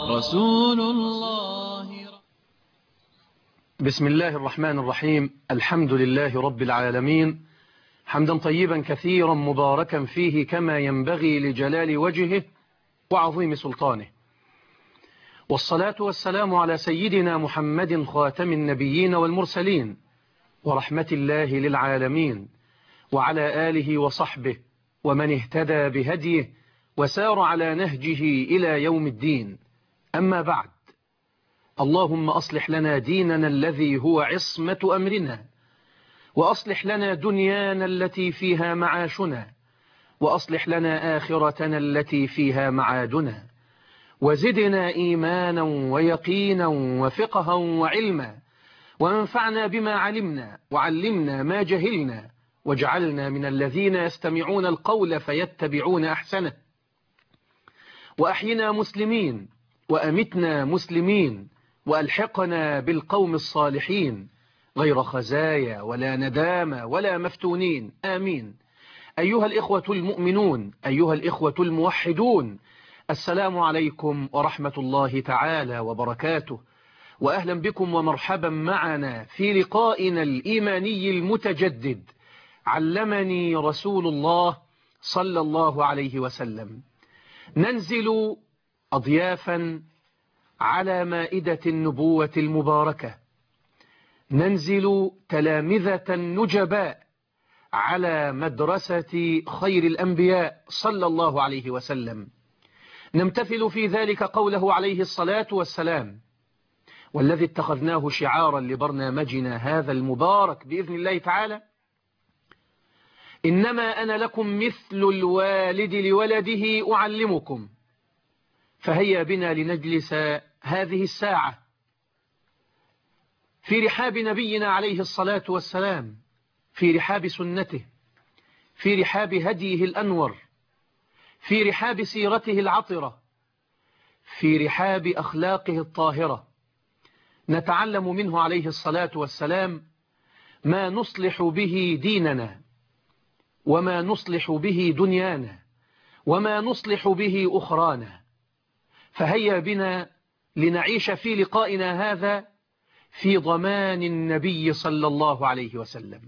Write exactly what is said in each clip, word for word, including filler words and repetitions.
رسول الله. بسم الله الرحمن الرحيم. الحمد لله رب العالمين، حمدا طيبا كثيرا مباركا فيه كما ينبغي لجلال وجهه وعظيم سلطانه، والصلاة والسلام على سيدنا محمد خاتم النبيين والمرسلين ورحمة الله للعالمين، وعلى آله وصحبه ومن اهتدى بهديه وسار على نهجه إلى يوم الدين. أما بعد، اللهم أصلح لنا ديننا الذي هو عصمة أمرنا، وأصلح لنا دنيانا التي فيها معاشنا، وأصلح لنا آخرتنا التي فيها معادنا، وزدنا إيمانا ويقينا وفقها وعلما، وانفعنا بما علمنا وعلمنا ما جهلنا، واجعلنا من الذين يستمعون القول فيتبعون أحسنه، وأحينا مسلمين وأمتنا مسلمين، وألحقنا بالقوم الصالحين غير خزايا ولا ندامة ولا مفتونين، آمين. أيها الإخوة المؤمنون، أيها الإخوة الموحدون، السلام عليكم ورحمة الله تعالى وبركاته، وأهلا بكم ومرحبا معنا في لقائنا الإيماني المتجدد. علمني رسول الله صلى الله عليه وسلم. ننزل أضيافا على مائدة النبوة المباركة، ننزل تلامذة نجباء على مدرسة خير الأنبياء صلى الله عليه وسلم، نمتثل في ذلك قوله عليه الصلاة والسلام، والذي اتخذناه شعارا لبرنامجنا هذا المبارك بإذن الله تعالى: إنما أنا لكم مثل الوالد لولده أعلمكم. فهيا بنا لنجلس هذه الساعة في رحاب نبينا عليه الصلاة والسلام، في رحاب سنته، في رحاب هديه الأنور، في رحاب سيرته العطرة، في رحاب أخلاقه الطاهرة، نتعلم منه عليه الصلاة والسلام ما نصلح به ديننا، وما نصلح به دنيانا، وما نصلح به أخرانا. فهيا بنا لنعيش في لقائنا هذا في ضمان النبي صلى الله عليه وسلم،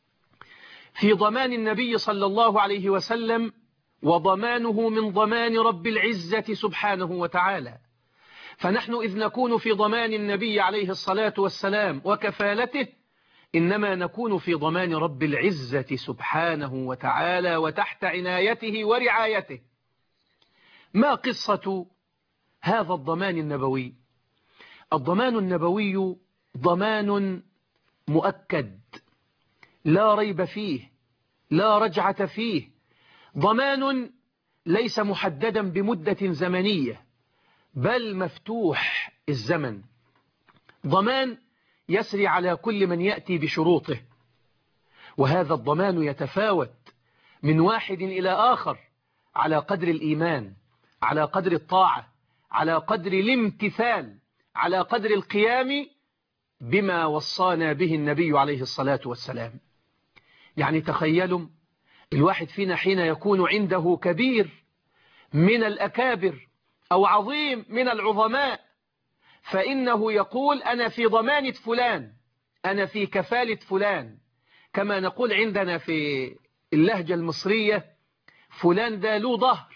في ضمان النبي صلى الله عليه وسلم، وضمانه من ضمان رب العزة سبحانه وتعالى. فنحن إذ نكون في ضمان النبي عليه الصلاة والسلام وكفالته، إنما نكون في ضمان رب العزة سبحانه وتعالى وتحت عنايته ورعايته. ما قصة هذا الضمان النبوي؟ الضمان النبوي ضمان مؤكد لا ريب فيه، لا رجعة فيه، ضمان ليس محددا بمدة زمنية بل مفتوح الزمن، ضمان يسري على كل من يأتي بشروطه. وهذا الضمان يتفاوت من واحد إلى آخر على قدر الإيمان، على قدر الطاعة، على قدر الامتثال، على قدر القيام بما وصانا به النبي عليه الصلاة والسلام. يعني تخيلوا الواحد فينا حين يكون عنده كبير من الأكابر أو عظيم من العظماء، فإنه يقول أنا في ضمانة فلان، أنا في كفالة فلان. كما نقول عندنا في اللهجة المصرية: فلان ده له ظهر،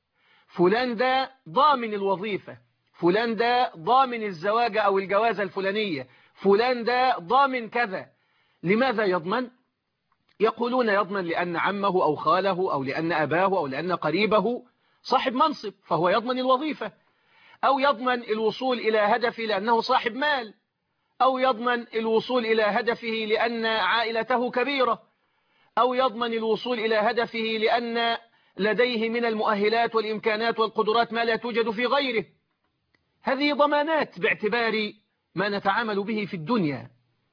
فلان ده ضامن الوظيفة، فلان ده ضامن الزواج أو الجوازة الفلانية، فلان ده ضامن كذا. لماذا يضمن؟ يقولون يضمن لأن عمه أو خاله أو لأن أباه أو لأن قريبه صاحب منصب فهو يضمن الوظيفة، أو يضمن الوصول إلى هدفه لأنه صاحب مال، أو يضمن الوصول إلى هدفه لأن عائلته كبيرة، أو يضمن الوصول إلى هدفه لأن لديه من المؤهلات والإمكانات والقدرات ما لا توجد في غيره. هذه ضمانات باعتبار ما نتعامل به في الدنيا،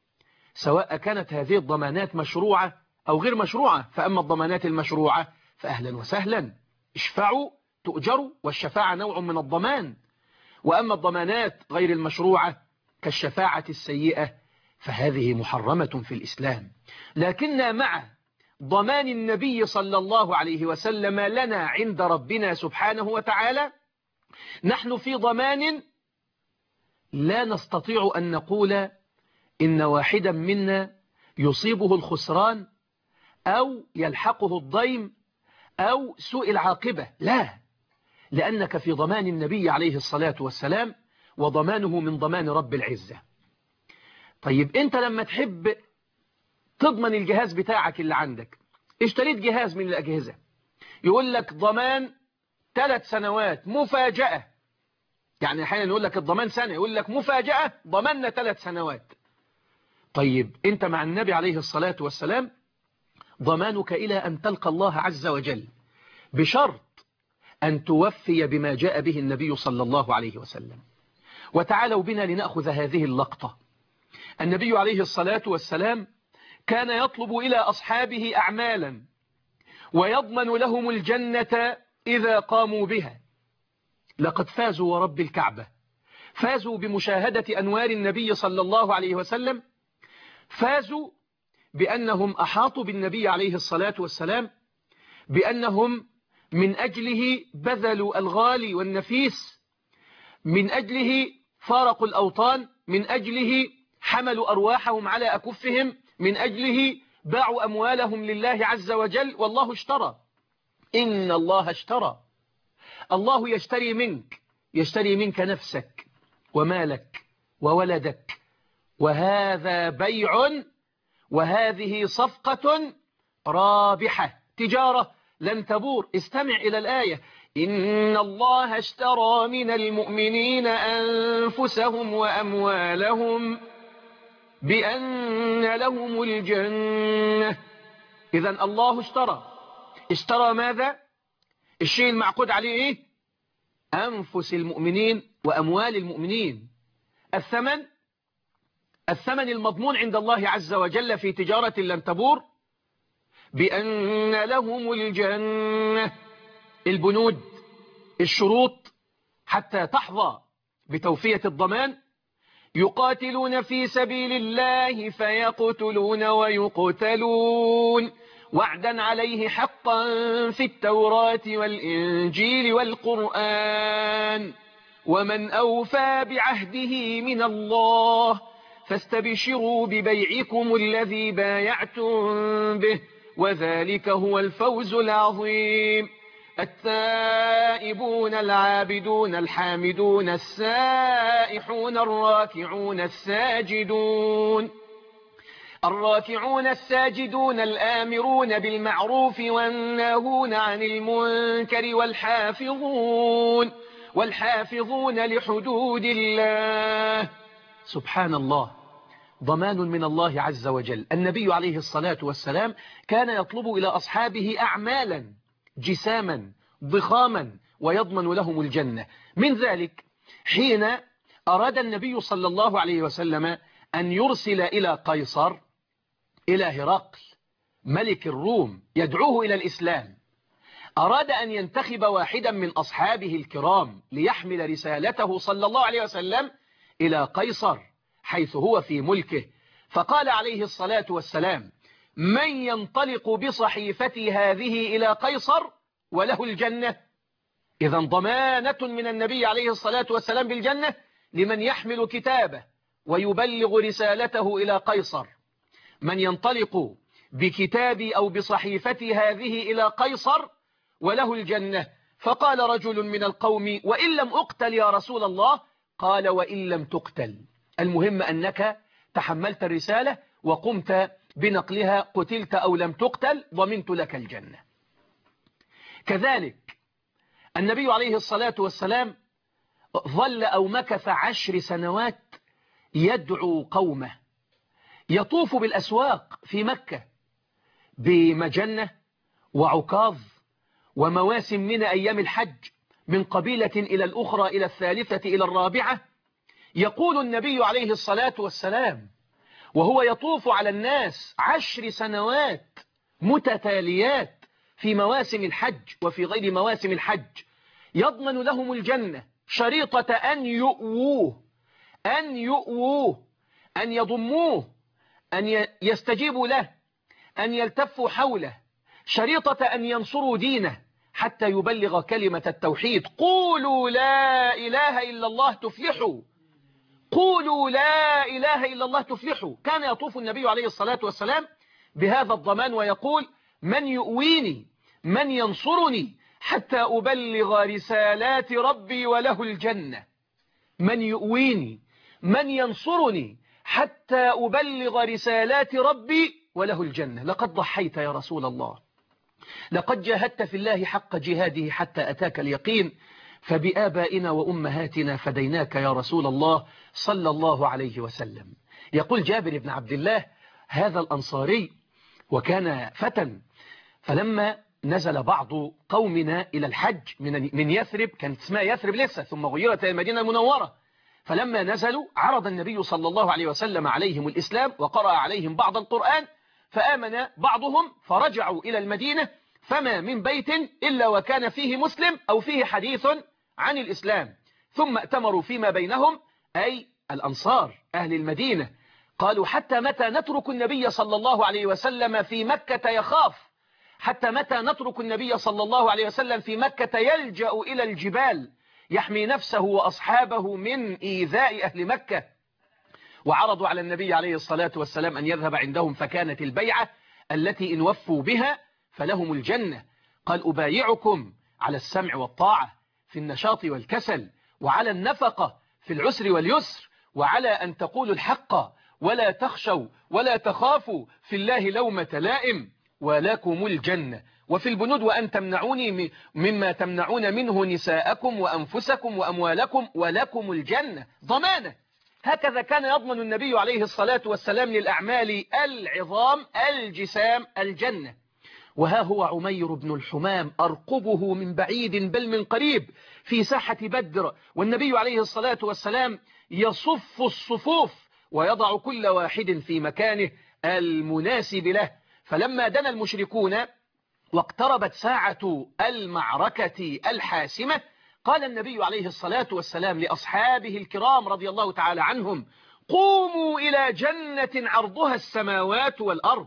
سواء كانت هذه الضمانات مشروعة أو غير مشروعة. فأما الضمانات المشروعة فأهلا وسهلا، اشفعوا تؤجروا، والشفاعة نوع من الضمان. وأما الضمانات غير المشروعة كالشفاعة السيئة فهذه محرمة في الإسلام. لكن مع ضمان النبي صلى الله عليه وسلم لنا عند ربنا سبحانه وتعالى نحن في ضمان لا نستطيع أن نقول إن واحدا منا يصيبه الخسران أو يلحقه الضيم أو سوء العاقبة، لا، لأنك في ضمان النبي عليه الصلاة والسلام، وضمانه من ضمان رب العزة. طيب أنت لما تحب تضمن الجهاز بتاعك اللي عندك، اشتريت جهاز من الأجهزة، يقول لك ضمان ثلاث سنوات مفاجأة، يعني أحيانا يقول لك الضمان سنة، يقول لك مفاجأة ضمننا ثلاث سنوات. طيب أنت مع النبي عليه الصلاة والسلام ضمانك إلى أن تلقى الله عز وجل، بشرط أن توفي بما جاء به النبي صلى الله عليه وسلم. وتعالوا بنا لنأخذ هذه اللقطة. النبي عليه الصلاة والسلام كان يطلب إلى أصحابه أعمالا ويضمن لهم الجنة إذا قاموا بها. لقد فازوا ورب الكعبة، فازوا بمشاهدة أنوار النبي صلى الله عليه وسلم، فازوا بأنهم أحاطوا بالنبي عليه الصلاة والسلام، بأنهم من أجله بذلوا الغالي والنفيس، من أجله فارقوا الأوطان، من أجله حملوا أرواحهم على أكفهم، من أجله باعوا أموالهم لله عز وجل. والله اشترى، إن الله اشترى، الله يشتري منك، يشتري منك نفسك ومالك وولدك، وهذا بيع، وهذه صفقة رابحة، تجارة لن تبور. استمع إلى الآية: إن الله اشترى من المؤمنين أنفسهم وأموالهم بأن لهم الجنة. إذن الله اشترى، اشترى ماذا؟ الشيء المعقود عليه إيه؟ أنفس المؤمنين وأموال المؤمنين. الثمن، الثمن المضمون عند الله عز وجل في تجارة لن تبور، بأن لهم الجنة. البنود، الشروط حتى تحظى بتوفية الضمان: يقاتلون في سبيل الله فيقتلون ويقتلون، وعدا عليه حقا في التوراة والإنجيل والقرآن، ومن أوفى بعهده من الله فاستبشروا ببيعكم الذي بايعتم به، وذلك هو الفوز العظيم. التائبون العابدون الحامدون السائحون الراكعون الساجدون الراكعون الساجدون الآمرون بالمعروف والناهون عن المنكر والحافظون والحافظون لحدود الله. سبحان الله، ضمان من الله عز وجل. النبي عليه الصلاة والسلام كان يطلب إلى أصحابه أعمالا جساما ضخاما ويضمن لهم الجنة. من ذلك حين أراد النبي صلى الله عليه وسلم أن يرسل إلى قيصر، إلى هرقل ملك الروم، يدعوه إلى الإسلام، أراد أن ينتخب واحدا من أصحابه الكرام ليحمل رسالته صلى الله عليه وسلم إلى قيصر حيث هو في ملكه. فقال عليه الصلاة والسلام: من ينطلق بصحيفتي هذه إلى قيصر وله الجنة. إذا ضمانة من النبي عليه الصلاة والسلام بالجنة لمن يحمل كتابه ويبلغ رسالته إلى قيصر. من ينطلق بكتابي أو بصحيفتي هذه إلى قيصر وله الجنة. فقال رجل من القوم: وإن لم أقتل يا رسول الله؟ قال: وإن لم تقتل، المهم أنك تحملت الرسالة وقمت بنقلها، قتلت أو لم تقتل ضمنت لك الجنة. كذلك النبي عليه الصلاة والسلام ظل أو مكث عشر سنوات يدعو قومه، يطوف بالأسواق في مكة بمجنة وعكاظ ومواسم من أيام الحج، من قبيلة إلى الأخرى إلى الثالثة إلى الرابعة. يقول النبي عليه الصلاة والسلام وهو يطوف على الناس عشر سنوات متتاليات في مواسم الحج وفي غير مواسم الحج، يضمن لهم الجنة شريطة أن يؤووه، أن يؤووه، أن يضموه، أن يستجيبوا له، أن يلتفوا حوله، شريطة أن ينصروا دينه حتى يبلغ كلمة التوحيد. قولوا لا إله إلا الله تفلحوا، قولوا لا إله إلا الله تفلحوا. كان يطوف النبي عليه الصلاة والسلام بهذا الضمان ويقول: من يؤويني، من ينصرني حتى أبلغ رسالات ربي وله الجنة. من يؤويني، من ينصرني حتى أبلغ رسالات ربي وله الجنة. لقد ضحيت يا رسول الله، لقد جاهدت في الله حق جهاده حتى أتاك اليقين، فبآبائنا وأمهاتنا فديناك يا رسول الله صلى الله عليه وسلم. يقول جابر بن عبد الله هذا الأنصاري وكان فتى، فلما نزل بعض قومنا إلى الحج من من يثرب، كانت اسمها يثرب لسه ثم غيرت إلى المدينة المنورة، فلما نزلوا عرض النبي صلى الله عليه وسلم عليهم الإسلام وقرأ عليهم بعض القرآن، فآمن بعضهم فرجعوا إلى المدينة، فما من بيت إلا وكان فيه مسلم أو فيه حديث عن الإسلام. ثم ائتمروا فيما بينهم، أي الأنصار أهل المدينة، قالوا: حتى متى نترك النبي صلى الله عليه وسلم في مكة يخاف؟ حتى متى نترك النبي صلى الله عليه وسلم في مكة يلجأ إلى الجبال يحمي نفسه وأصحابه من إيذاء أهل مكة؟ وعرضوا على النبي عليه الصلاة والسلام أن يذهب عندهم، فكانت البيعة التي إن وفوا بها فلهم الجنة. قال: أبايعكم على السمع والطاعة في النشاط والكسل، وعلى النفقة في العسر واليسر، وعلى أن تقولوا الحق ولا تخشوا ولا تخافوا في الله لومة لائم، ولكم الجنة. وفي البنود: وأن تمنعوني مما تمنعون منه نساءكم وأنفسكم وأموالكم ولكم الجنة. ضمانة. هكذا كان يضمن النبي عليه الصلاة والسلام للأعمال العظام الجسام الجنة. وها هو عمير بن الحمام أرقبه من بعيد بل من قريب في ساحة بدر، والنبي عليه الصلاة والسلام يصف الصفوف ويضع كل واحد في مكانه المناسب له. فلما دنا المشركون واقتربت ساعة المعركة الحاسمة، قال النبي عليه الصلاة والسلام لأصحابه الكرام رضي الله تعالى عنهم: قوموا إلى جنة عرضها السماوات والأرض.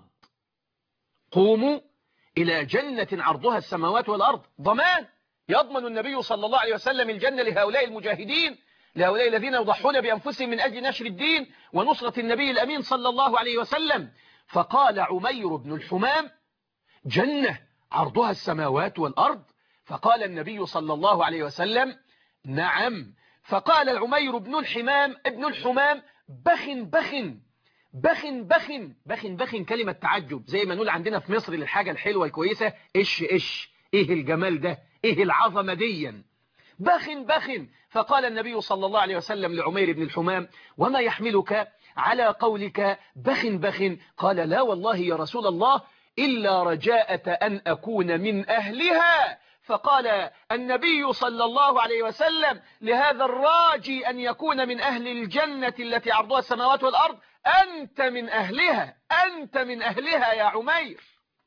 قوموا إلى جنة عرضها السماوات والأرض. ضمان. يضمن النبي صلى الله عليه وسلم الجنة لهؤلاء المجاهدين، لهؤلاء الذين يضحون بأنفسهم من أجل نشر الدين ونصرة النبي الأمين صلى الله عليه وسلم. فقال عمير بن الحمام: جنة عرضها السماوات والأرض؟ فقال النبي صلى الله عليه وسلم: نعم. فقال عمير بن الحمام ابن الحمام: بخن بخن بخن بخن بخن بخن كلمة تعجب، زي ما نقول عندنا في مصر للحاجة الحلوة الكويسة: إش إش، إيه الجمال ده، إيه العظمة ديا، بخن بخن. فقال النبي صلى الله عليه وسلم لعمير بن الحمام: وما يحملك على قولك بخن بخن؟ قال: لا والله يا رسول الله، إلا رجاءة أن أكون من أهلها. فقال النبي صلى الله عليه وسلم لهذا الراجي أن يكون من أهل الجنة التي عرضها السماوات والأرض: أنت من أهلها، أنت من أهلها يا عمير.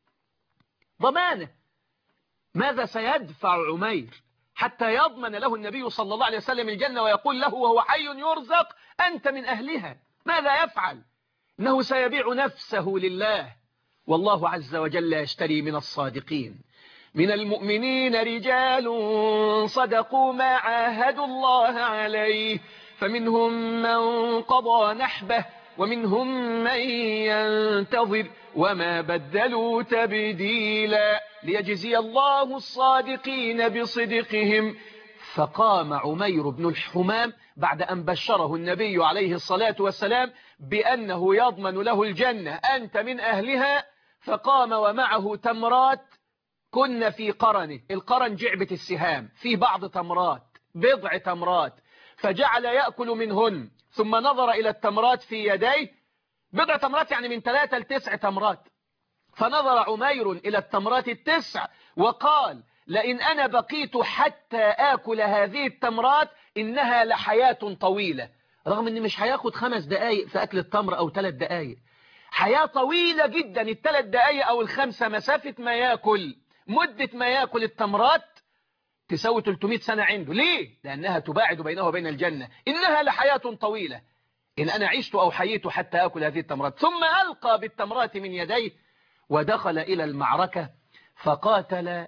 ضمانه. ماذا سيدفع عمير حتى يضمن له النبي صلى الله عليه وسلم الجنة ويقول له وهو حي يرزق: أنت من أهلها؟ ماذا يفعل؟ إنه سيبيع نفسه لله، والله عز وجل يشتري من الصادقين. من المؤمنين رجال صدقوا ما عاهدوا الله عليه، فمنهم من قضى نحبه ومنهم من ينتظر وما بدلوا تبديلا، ليجزي الله الصادقين بصدقهم. فقام عمير بن الحمام بعد أن بشره النبي عليه الصلاة والسلام بأنه يضمن له الجنة: أنت من أهلها. فقام ومعه تمرات كن في قرنه، القرن جعبة السهام، في بعض تمرات، بضع تمرات، فجعل يأكل منهن، ثم نظر إلى التمرات في يديه، بضع تمرات يعني من ثلاثة لتسع تمرات، فنظر عمير إلى التمرات التسع وقال: لئن أنا بقيت حتى آكل هذه التمرات إنها لحياة طويلة. رغم أن مش هياخد خمس دقايق في أكل التمر أو ثلاث دقايق، حياة طويلة جدا. الثلاث دقايق أو الخمسة مسافة ما يأكل، مدة ما يأكل التمرات تساوي ثلاثمائة سنة عنده. ليه؟ لأنها تباعد بينه وبين الجنة. إنها لحياة طويلة، إن أنا عشت أو حييت حتى أكل هذه التمرات. ثم ألقى بالتمرات من يديه ودخل إلى المعركة فقاتل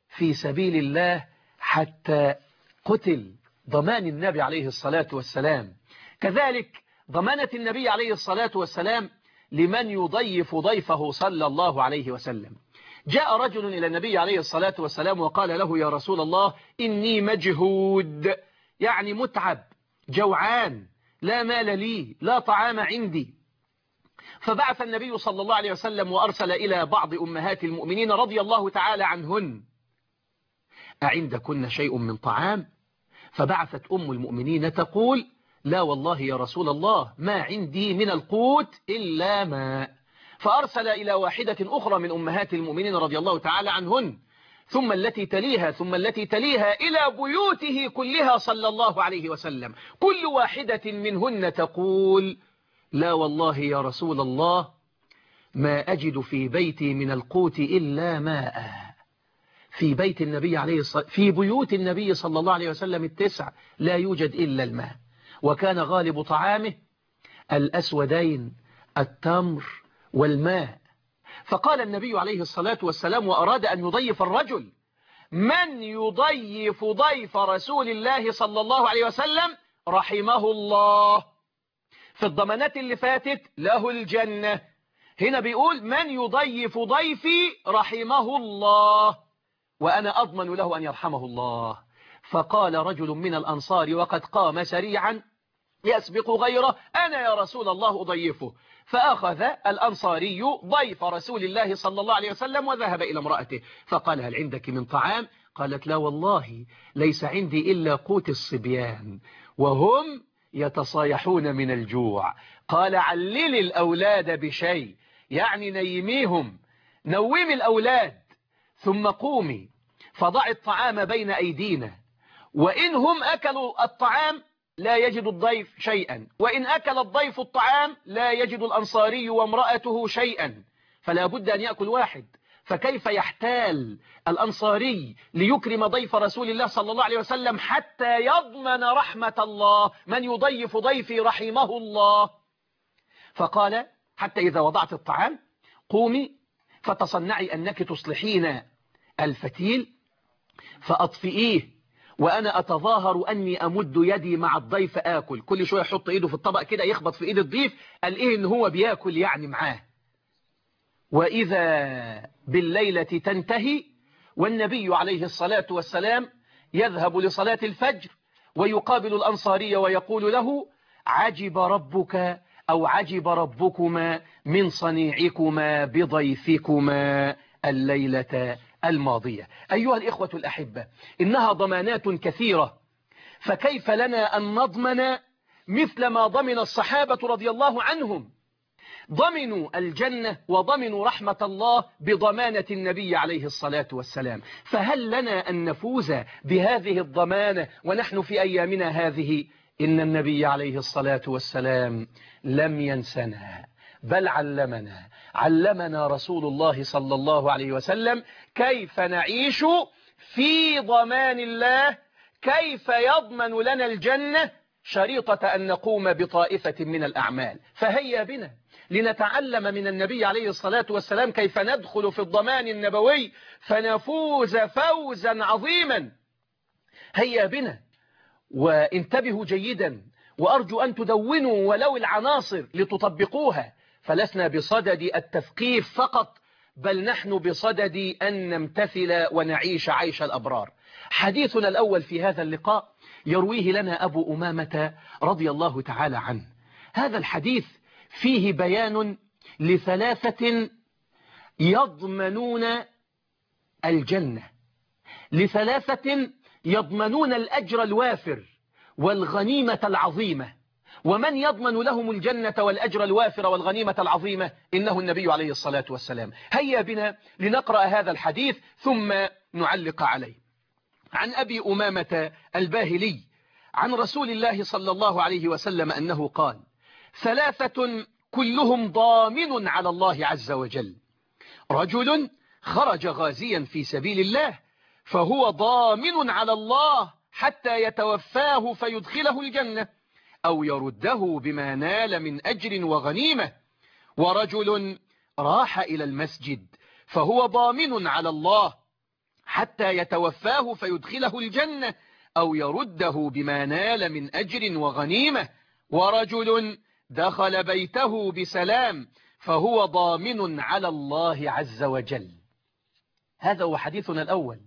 في سبيل الله حتى قتل، ضمان النبي عليه الصلاة والسلام. كذلك ضمانة النبي عليه الصلاة والسلام لمن يضيف ضيفه صلى الله عليه وسلم. جاء رجل إلى النبي عليه الصلاة والسلام وقال له: يا رسول الله، إني مجهود، يعني متعب، جوعان، لا مال لي، لا طعام عندي. فبعث النبي صلى الله عليه وسلم وأرسل إلى بعض أمهات المؤمنين رضي الله تعالى عنهن: أعندكن شيء من طعام؟ فبعثت أم المؤمنين تقول: لا والله يا رسول الله، ما عندي من القوت إلا ماء. فأرسل إلى واحدة أخرى من أمهات المؤمنين رضي الله تعالى عنهن، ثم التي تليها، ثم التي تليها، إلى بيوته كلها صلى الله عليه وسلم. كل واحدة منهن تقول: لا والله يا رسول الله، ما أجد في بيتي من القوت إلا ماء. في بيت النبي عليه الصلاة في بيوت النبي صلى الله عليه وسلم التسع لا يوجد إلا الماء، وكان غالب طعامه الأسودين، التمر والماء. فقال النبي عليه الصلاة والسلام وأراد أن يضيف الرجل: من يضيف ضيف رسول الله صلى الله عليه وسلم رحمه الله. في الضمانات اللي فاتت له الجنة، هنا بيقول: من يضيف ضيفي رحمه الله، وأنا أضمن له أن يرحمه الله. فقال رجل من الأنصار وقد قام سريعا يسبق غيره: أنا يا رسول الله أضيفه. فأخذ الأنصاري ضيف رسول الله صلى الله عليه وسلم وذهب إلى امرأته فقال: هل عندك من طعام؟ قالت: لا والله، ليس عندي إلا قوت الصبيان وهم يتصايحون من الجوع. قال: علل الأولاد بشيء، يعني نيميهم، نومي الأولاد، ثم قومي فضع الطعام بين أيدينا، وإن هم أكلوا الطعام لا يجد الضيف شيئا، وإن أكل الضيف الطعام لا يجد الأنصاري وامرأته شيئا، فلا بد أن يأكل واحد. فكيف يحتال الأنصاري ليكرم ضيف رسول الله صلى الله عليه وسلم حتى يضمن رحمة الله؟ من يضيف ضيفي رحمه الله. فقال: حتى إذا وضعت الطعام قومي فتصنعي أنك تصلحين الفتيل فأطفئيه، وأنا أتظاهر أني أمد يدي مع الضيف آكل. كل شوية يحط إيده في الطبق كده يخبط في إيد الضيف، قال إيه إن هو بياكل يعني معاه. وإذا بالليلة تنتهي والنبي عليه الصلاة والسلام يذهب لصلاة الفجر ويقابل الأنصاري ويقول له: عجب ربك أو عجب ربكما من صنيعكما بضيفكما الليلة الماضية. أيها الإخوة الأحبة، إنها ضمانات كثيرة، فكيف لنا أن نضمن مثل ما ضمن الصحابة رضي الله عنهم؟ ضمنوا الجنة وضمنوا رحمة الله بضمانة النبي عليه الصلاة والسلام. فهل لنا أن نفوز بهذه الضمانة ونحن في أيامنا هذه؟ إن النبي عليه الصلاة والسلام لم ينسنا، بل علمنا علمنا رسول الله صلى الله عليه وسلم كيف نعيش في ضمان الله، كيف يضمن لنا الجنة، شريطة أن نقوم بطائفة من الأعمال. فهيا بنا لنتعلم من النبي عليه الصلاة والسلام كيف ندخل في الضمان النبوي فنفوز فوزا عظيما. هيا بنا، وانتبهوا جيدا، وأرجو أن تدونوا ولو العناصر لتطبقوها، فلسنا بصدد التثقيف فقط، بل نحن بصدد أن نمتثل ونعيش عيش الأبرار. حديثنا الأول في هذا اللقاء يرويه لنا أبو أمامة رضي الله تعالى عنه. هذا الحديث فيه بيان لثلاثة يضمنون الجنة، لثلاثة يضمنون الأجر الوافر والغنيمة العظيمة. ومن يضمن لهم الجنة والأجر الوافر والغنيمة العظيمة؟ إنه النبي عليه الصلاة والسلام. هيا بنا لنقرأ هذا الحديث ثم نعلق عليه. عن أبي أمامة الباهلي عن رسول الله صلى الله عليه وسلم أنه قال: ثلاثة كلهم ضامن على الله عز وجل: رجل خرج غازيا في سبيل الله فهو ضامن على الله حتى يتوفاه فيدخله الجنة أو يرده بما نال من أجر وغنيمة. ورجل راح إلى المسجد فهو ضامن على الله حتى يتوفاه فيدخله الجنة أو يرده بما نال من أجر وغنيمة. ورجل دخل بيته بسلام فهو ضامن على الله عز وجل. هذا هو حديثنا الأول.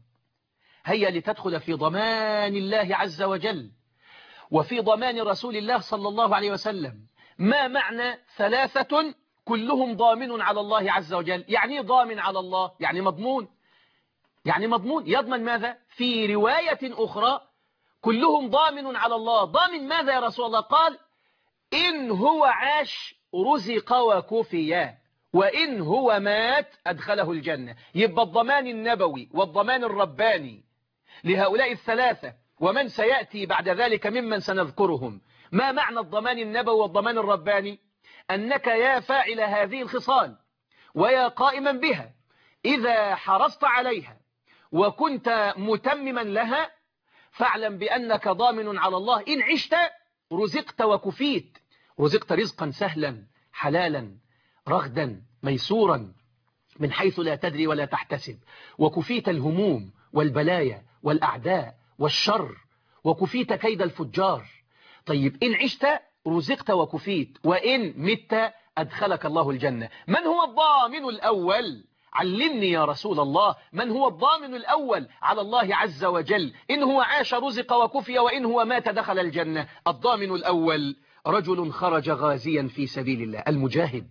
هيا لتدخل في ضمان الله عز وجل وفي ضمان رسول الله صلى الله عليه وسلم. ما معنى ثلاثة كلهم ضامن على الله عز وجل؟ يعني ضامن على الله، يعني مضمون. يعني مضمون يضمن ماذا؟ في رواية أخرى كلهم ضامن على الله. ضامن ماذا يا رسول الله؟ قال إن هو عاش رزق وكفي، وإن هو مات أدخله الجنة. يبقى الضمان النبوي والضمان الرباني لهؤلاء الثلاثة ومن سيأتي بعد ذلك ممن سنذكرهم. ما معنى الضمان النبوي والضمان الرباني؟ أنك يا فاعل هذه الخصال ويا قائما بها إذا حرصت عليها وكنت متمما لها فاعلم بأنك ضامن على الله. إن عشت رزقت وكفيت، رزقت رزقا سهلا حلالا رغدا ميسورا من حيث لا تدري ولا تحتسب، وكفيت الهموم والبلايا والأعداء والشر، وكفيت كيد الفجار. طيب إن عشت رزقت وكفيت، وإن مت أدخلك الله الجنة. من هو الضامن الأول؟ علمني يا رسول الله، من هو الضامن الأول على الله عز وجل؟ إن هو عاش رزق وكفي، وإن هو مات دخل الجنة. الضامن الأول رجل خرج غازيا في سبيل الله، المجاهد،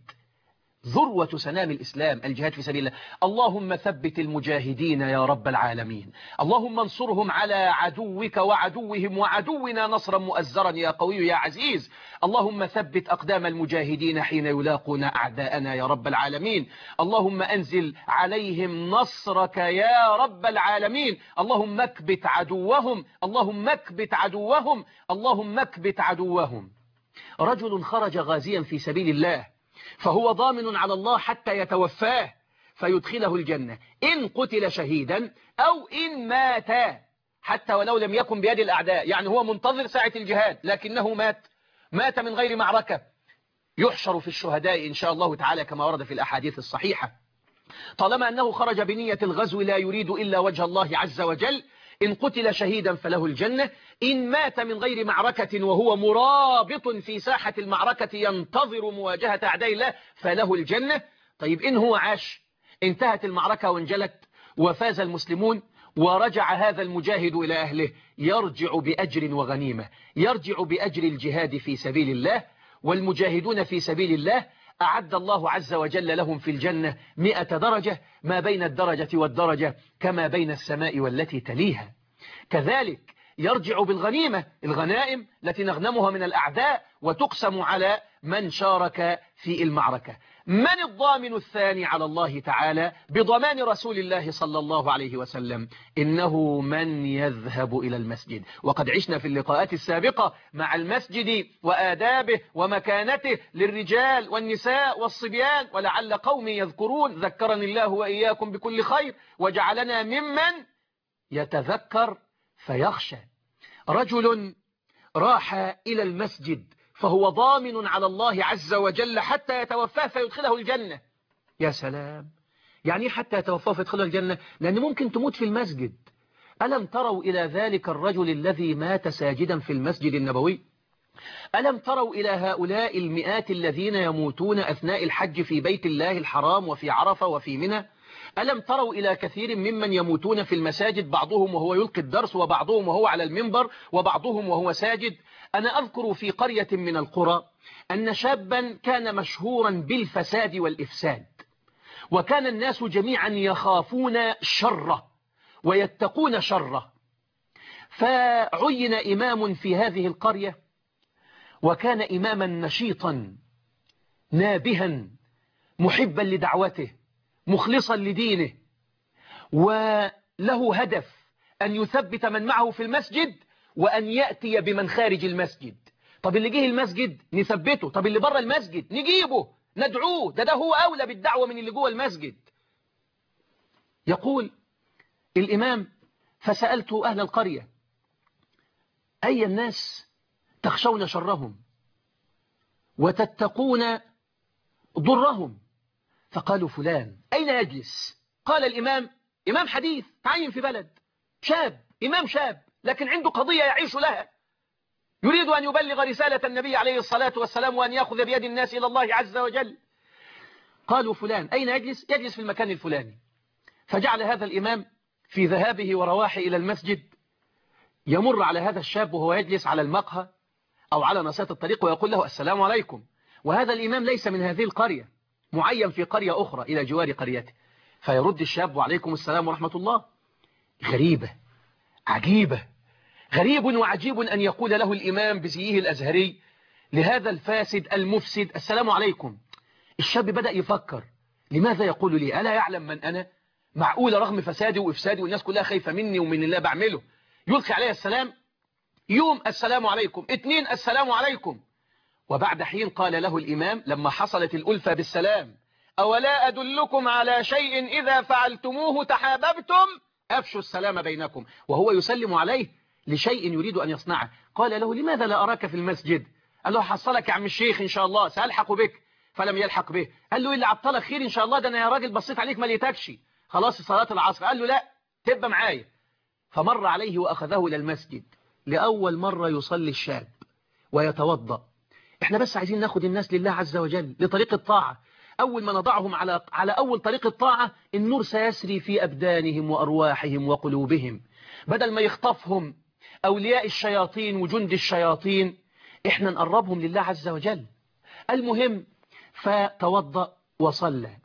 ذروة سنام الإسلام الجهاد في سبيل الله. اللهم ثبت المجاهدين يا رب العالمين، اللهم انصرهم على عدوك وعدوهم وعدونا نصرا مؤزرا يا قوي يا عزيز. اللهم ثبت أقدام المجاهدين حين يلاقون أعداءنا يا رب العالمين. اللهم أنزل عليهم نصرك يا رب العالمين. اللهم اكبت عدوهم، اللهم اكبت عدوهم، اللهم اكبت عدوهم. رجل خرج غازيا في سبيل الله فهو ضامن على الله حتى يتوفاه فيدخله الجنة، إن قتل شهيدا أو إن مات، حتى ولو لم يكن بيد الأعداء. يعني هو منتظر ساعة الجهاد لكنه مات، مات من غير معركة، يحشر في الشهداء إن شاء الله تعالى كما ورد في الأحاديث الصحيحة. طالما أنه خرج بنية الغزو لا يريد إلا وجه الله عز وجل، إن قتل شهيدا فله الجنة، إن مات من غير معركة وهو مرابط في ساحة المعركة ينتظر مواجهة أعداء الله فله الجنة. طيب إن هو عاش، انتهت المعركة وانجلت وفاز المسلمون ورجع هذا المجاهد إلى أهله، يرجع بأجر وغنيمة، يرجع بأجر الجهاد في سبيل الله. والمجاهدون في سبيل الله أعد الله عز وجل لهم في الجنة مئة درجة، ما بين الدرجة والدرجة كما بين السماء والتي تليها. كذلك يرجع بالغنيمة، الغنائم التي نغنمها من الأعداء وتقسم على من شارك في المعركة. من الضامن الثاني على الله تعالى بضمان رسول الله صلى الله عليه وسلم؟ إنه من يذهب إلى المسجد. وقد عشنا في اللقاءات السابقة مع المسجد وآدابه ومكانته للرجال والنساء والصبيان، ولعل قومي يذكرون. ذكرني الله وإياكم بكل خير وجعلنا ممن يتذكر فيخشى. رجل راح إلى المسجد فهو ضامن على الله عز وجل حتى يتوفاه فيدخله الجنة. يا سلام، يعني حتى يتوفاه فيدخله الجنة، لأن ممكن تموت في المسجد. ألم تروا إلى ذلك الرجل الذي مات ساجدا في المسجد النبوي؟ ألم تروا إلى هؤلاء المئات الذين يموتون أثناء الحج في بيت الله الحرام وفي عرفة وفي منى؟ ألم تروا إلى كثير ممن يموتون في المساجد، بعضهم وهو يلقي الدرس وبعضهم وهو على المنبر وبعضهم وهو ساجد؟ أنا أذكر في قرية من القرى أن شابا كان مشهورا بالفساد والإفساد، وكان الناس جميعا يخافون شره ويتقون شره. فعين إمام في هذه القرية، وكان إماما نشيطا نابها محبا لدعوته مخلصا لدينه، وله هدف أن يثبت من معه في المسجد وأن يأتي بمن خارج المسجد. طب اللي جه المسجد نثبته، طب اللي بره المسجد نجيبه ندعوه، ده ده هو أولى بالدعوة من اللي جوه المسجد. يقول الإمام: فسألت أهل القرية أي الناس تخشون شرهم وتتقون ضرهم؟ فقالوا فلان. أين يجلس؟ قال الإمام: إمام حديث تعين في بلد، شاب إمام شاب لكن عنده قضية يعيش لها، يريد أن يبلغ رسالة النبي عليه الصلاة والسلام وأن يأخذ بيد الناس إلى الله عز وجل. قالوا فلان أين يجلس؟ يجلس في المكان الفلاني. فجعل هذا الإمام في ذهابه ورواحه إلى المسجد يمر على هذا الشاب وهو يجلس على المقهى أو على نصات الطريق ويقول له السلام عليكم. وهذا الإمام ليس من هذه القرية، معين في قرية أخرى إلى جوار قريته. فيرد الشاب وعليكم السلام ورحمة الله. غريبة عجيبة، غريب وعجيب أن يقول له الإمام بزيه الأزهري لهذا الفاسد المفسد السلام عليكم. الشاب بدأ يفكر لماذا يقول لي؟ ألا يعلم من أنا؟ معقولة رغم فسادي وإفسادي والناس كلها خايفة مني ومن اللي بعمله يلقي عليه السلام؟ يوم السلام عليكم، اثنين السلام عليكم. وبعد حين قال له الإمام لما حصلت الألفة بالسلام أولا أدلكم على شيء إذا فعلتموه تحاببتم أفشوا السلام بينكم، وهو يسلم عليه لشيء يريد أن يصنعه. قال له لماذا لا أراك في المسجد؟ قال له حصلك يا عم الشيخ إن شاء الله سألحق بك. فلم يلحق به. قال له اللي عطلك خير إن شاء الله، ده أنا يا راجل بصيت عليك ما لقيتكش خلاص صلاة العصر. قال له لا تبقى معايا. فمر عليه وأخذه إلى المسجد. لأول مرة يصلي الشاب ويتوضأ. احنا بس عايزين ناخد الناس لله عز وجل لطريق الطاعة. أول ما نضعهم على على أول طريق الطاعة النور سيسري في أبدانهم وأرواحهم وقلوبهم، بدل ما يخطفهم أولياء الشياطين وجند الشياطين احنا نقربهم لله عز وجل. المهم فتوضأ وصلى.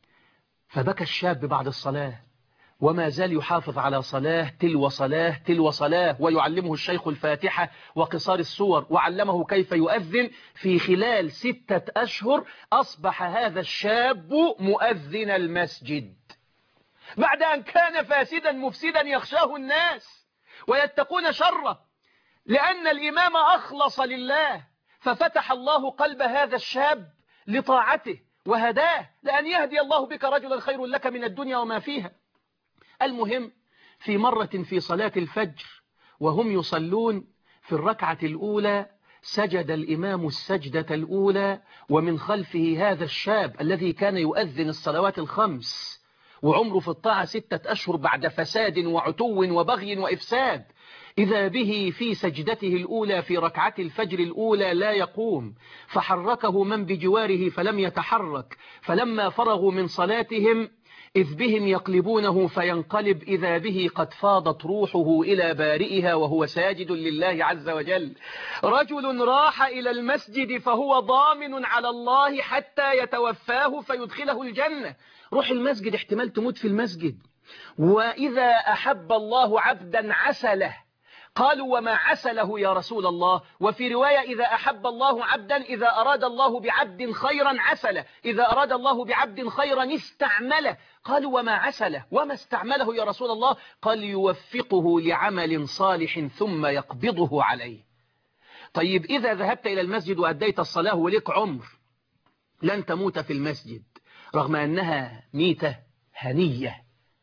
فبكى الشاب بعد الصلاة وما زال يحافظ على صلاة تلو صلاة تلو صلاة، ويعلمه الشيخ الفاتحة وقصار السور، وعلمه كيف يؤذن. في خلال ستة أشهر أصبح هذا الشاب مؤذن المسجد بعد أن كان فاسدا مفسدا يخشاه الناس ويتقون شره، لأن الإمام أخلص لله. ففتح الله قلب هذا الشاب لطاعته وهداه، لأن يهدي الله بك رجلا خير لك من الدنيا وما فيها. المهم في مرة في صلاة الفجر وهم يصلون في الركعة الأولى سجد الإمام السجدة الأولى، ومن خلفه هذا الشاب الذي كان يؤذن الصلوات الخمس وعمره في الطاعة ستة أشهر بعد فساد وعتو وبغي وإفساد، إذا به في سجدته الأولى في ركعة الفجر الأولى لا يقوم. فحركه من بجواره فلم يتحرك. فلما فرغوا من صلاتهم إذ بهم يقلبونه فينقلب إذا به قد فاضت روحه إلى بارئها وهو ساجد لله عز وجل. رجل راح إلى المسجد فهو ضامن على الله حتى يتوفاه فيدخله الجنة. روح المسجد احتمال تموت في المسجد. وإذا أحب الله عبدا عسله. قالوا وما عسله يا رسول الله؟ وفي رواية إذا أحب الله عبدا إذا أراد الله بعبد خيرا عسله، إذا أراد الله بعبد خيرا استعمله. قالوا وما عسله وما استعمله يا رسول الله؟ قال يوفقه لعمل صالح ثم يقبضه عليه. طيب إذا ذهبت إلى المسجد وأديت الصلاة ولك عمر لن تموت في المسجد، رغم أنها ميتة هنية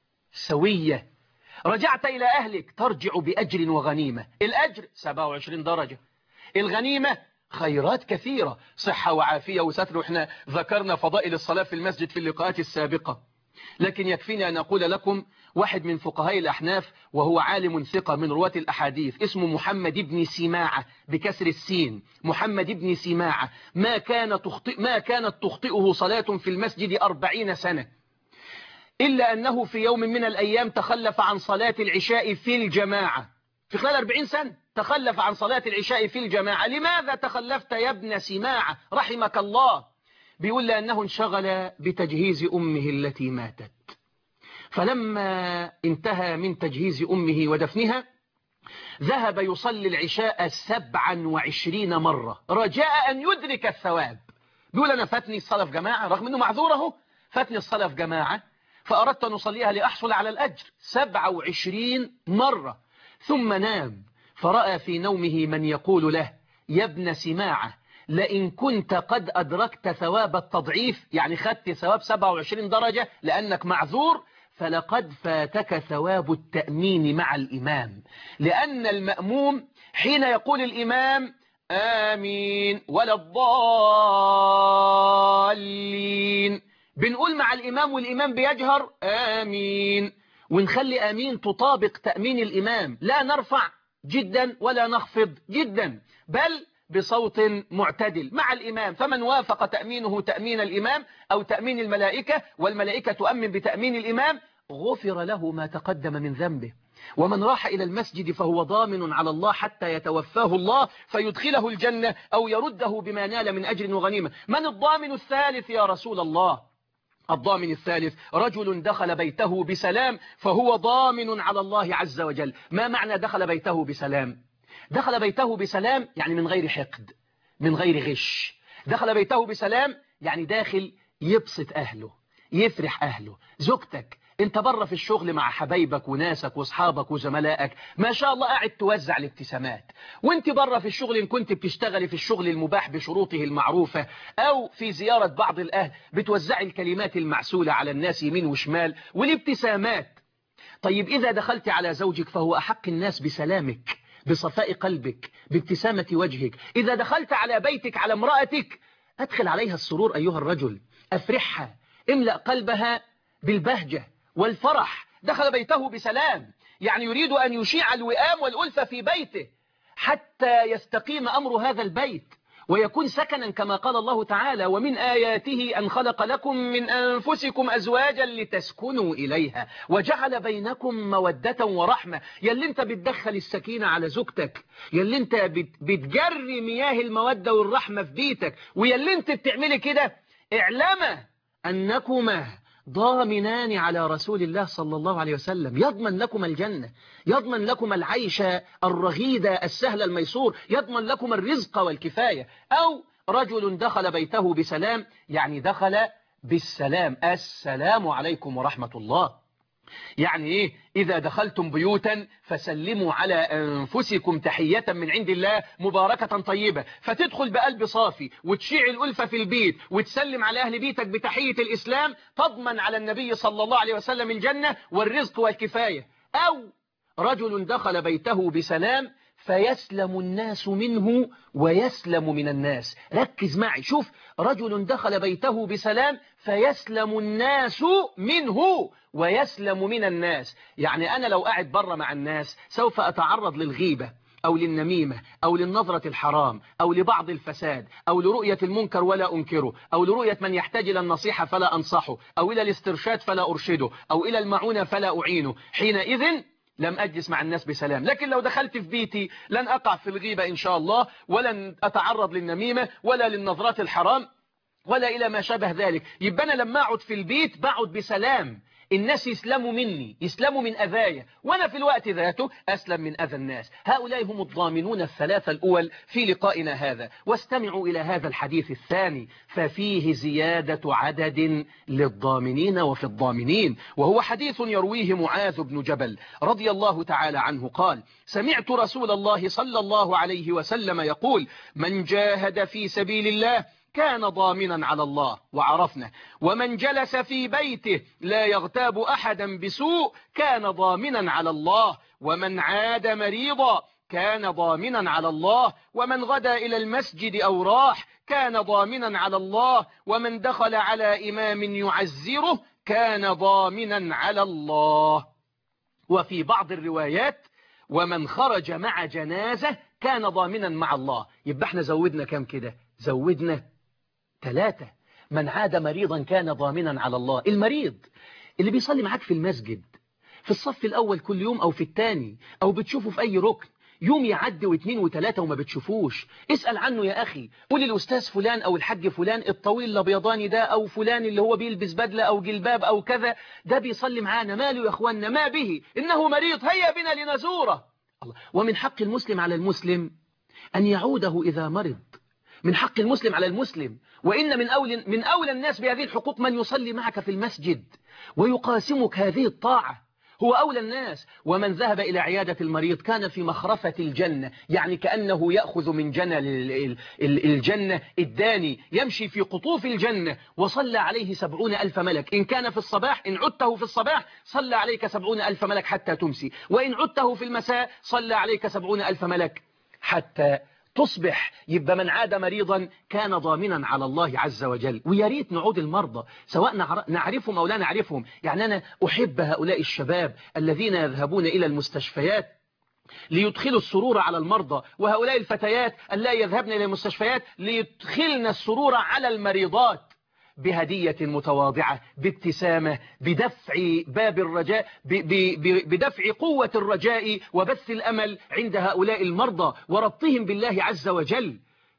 سوية، رجعت إلى أهلك ترجع بأجر وغنيمة. الأجر سبعة وعشرين درجة، الغنيمة خيرات كثيرة، صحة وعافية وستر. وإحنا ذكرنا فضائل الصلاة في المسجد في اللقاءات السابقة، لكن يكفيني أن أقول لكم واحد من فقهاء الأحناف وهو عالم ثقة من رواة الأحاديث اسمه محمد بن سماعة بكسر السين، محمد بن سماعة، ما كان تخطئ ما كانت تخطئه صلاة في المسجد أربعين سنة، إلا أنه في يوم من الأيام تخلف عن صلاة العشاء في الجماعة. في خلال أربعين سنة تخلف عن صلاة العشاء في الجماعة. لماذا تخلفت يا ابن سماعة رحمك الله؟ بيقول لأنه انشغل بتجهيز أمه التي ماتت. فلما انتهى من تجهيز أمه ودفنها ذهب يصلي العشاء سبعا وعشرين مرة رجاء أن يدرك الثواب. بيقول أنا فاتني الصلاة في جماعة، رغم أنه معذوره فاتني الصلاة في جماعة فأردت أن أصليها لأحصل على الأجر سبعة وعشرين مرة. ثم نام فرأى في نومه من يقول له يا ابن سماعة لئن كنت قد أدركت ثواب التضعيف، يعني خدت ثواب سبعة وعشرين درجة لأنك معذور، فلقد فاتك ثواب التأمين مع الإمام. لأن المأموم حين يقول الإمام آمين ولا الضالين بنقول مع الإمام والإمام بيجهر آمين، ونخلي آمين تطابق تأمين الإمام، لا نرفع جدا ولا نخفض جدا، بل بصوت معتدل مع الإمام. فمن وافق تأمينه تأمين الإمام أو تأمين الملائكة والملائكة تؤمن بتأمين الإمام غفر له ما تقدم من ذنبه. ومن راح إلى المسجد فهو ضامن على الله حتى يتوفاه الله فيدخله الجنة أو يرده بما نال من أجر وغنيمة. من الضامن الثالث يا رسول الله؟ الضامن الثالث رجل دخل بيته بسلام فهو ضامن على الله عز وجل. ما معنى دخل بيته بسلام؟ دخل بيته بسلام يعني من غير حقد، من غير غش. دخل بيته بسلام يعني داخل يبسط أهله، يفرح أهله. زوجتك انت بره في الشغل مع حبايبك وناسك واصحابك وزملائك، ما شاء الله قاعد توزع الابتسامات، وانت بره في الشغل ان كنت بتشتغلي في الشغل المباح بشروطه المعروفة او في زيارة بعض الاهل بتوزعي الكلمات المعسولة على الناس يمين وشمال والابتسامات. طيب اذا دخلت على زوجك فهو احق الناس بسلامك، بصفاء قلبك، بابتسامة وجهك. اذا دخلت على بيتك على امرأتك ادخل عليها السرور ايها الرجل، افرحها، املأ قلبها بالبهجة والفرح. دخل بيته بسلام يعني يريد أن يشيع الوئام والألفة في بيته حتى يستقيم أمر هذا البيت ويكون سكنا كما قال الله تعالى: ومن آياته أن خلق لكم من أنفسكم أزواجا لتسكنوا إليها وجعل بينكم مودة ورحمة. يلي انت بتدخل السكينة على زوجتك، يلي انت بتجري مياه المودة والرحمة في بيتك، ويلي انت بتعملي كده، اعلم أنكما ضامنان على رسول الله صلى الله عليه وسلم، يضمن لكم الجنة، يضمن لكم العيش الرغيد السهل الميسور، يضمن لكم الرزق والكفاية. أو رجل دخل بيته بسلام يعني دخل بالسلام، السلام عليكم ورحمة الله. يعني إيه؟ إذا دخلتم بيوتا فسلموا على أنفسكم تحية من عند الله مباركة طيبة. فتدخل بقلب صافي وتشيع الألفة في البيت وتسلم على أهل بيتك بتحية الإسلام، تضمن على النبي صلى الله عليه وسلم الجنة والرزق والكفاية. أو رجل دخل بيته بسلام فيسلم الناس منه ويسلم من الناس. ركز معي، شوف، رجل دخل بيته بسلام فيسلم الناس منه ويسلم من الناس. يعني أنا لو قاعد بره مع الناس سوف أتعرض للغيبة أو للنميمة أو للنظرة الحرام أو لبعض الفساد أو لرؤية المنكر ولا أنكره أو لرؤية من يحتاج إلى النصيحة فلا أنصحه أو إلى الاسترشاد فلا أرشده أو إلى المعونة فلا أعينه. حينئذ لم أجلس مع الناس بسلام. لكن لو دخلت في بيتي لن أقع في الغيبة إن شاء الله، ولن أتعرض للنميمة ولا للنظرات الحرام ولا إلى ما شابه ذلك. يبقى أنا لما أقعد في البيت بقعد بسلام، الناس يسلموا مني، يسلموا من أذايا، وأنا في الوقت ذاته أسلم من أذى الناس. هؤلاء هم الضامنون الثلاثة الأول في لقائنا هذا. واستمعوا إلى هذا الحديث الثاني ففيه زيادة عدد للضامنين وفي الضامنين، وهو حديث يرويه معاذ بن جبل رضي الله تعالى عنه قال: سمعت رسول الله صلى الله عليه وسلم يقول: من جاهد في سبيل الله كان ضامنا على الله، وعرفنا: ومن جلس في بيته لا يغتاب أحدا بسوء كان ضامنا على الله، ومن عاد مريضا كان ضامنا على الله، ومن غدا إلى المسجد أو راح كان ضامنا على الله، ومن دخل على إمام يعزره كان ضامنا على الله. وفي بعض الروايات: ومن خرج مع جنازة كان ضامنا مع الله. يبقى احنا زودنا كم كده؟ زودنا ثلاثة. من عاد مريضا كان ضامنا على الله. المريض اللي بيصلي معاك في المسجد في الصف الأول كل يوم أو في الثاني أو بتشوفه في أي ركن، يوم يعدي واثنين وثلاثة وما بتشوفوش، اسأل عنه يا أخي. قول الأستاذ فلان أو الحاج فلان الطويل الابيضاني ده، أو فلان اللي هو بيلبس بدلة أو جلباب أو كذا، ده بيصلي معانا، ماله يا أخوانا؟ ما به، إنه مريض، هيا بنا لنزوره. الله. ومن حق المسلم على المسلم أن يعوده إذا مرض. من حق المسلم على المسلم. وإن من أول من أولى الناس بهذه الحقوق من يصلي معك في المسجد ويقاسمك هذه الطاعة، هو أولى الناس. ومن ذهب إلى عيادة المريض كان في مخرفة الجنة، يعني كأنه يأخذ من جنة الجنة الداني، يمشي في قطوف الجنة. وصلى عليه سبعون ألف ملك، إن كان في الصباح، إن عدته في الصباح صلى عليك سبعون ألف ملك حتى تمسي، وإن عدته في المساء صلى عليك سبعون ألف ملك حتى تصبح يبقى من عاد مريضا كان ضامنا على الله عز وجل. ويا ريت نعود المرضى سواء نعرفهم أو لا نعرفهم. يعني أنا أحب هؤلاء الشباب الذين يذهبون إلى المستشفيات ليدخلوا السرور على المرضى، وهؤلاء الفتيات اللا يذهبن إلى المستشفيات ليدخلن السرور على المريضات بهدية متواضعة، بابتسامة، بدفع باب الرجاء، بدفع قوة الرجاء وبث الأمل عند هؤلاء المرضى وربطهم بالله عز وجل.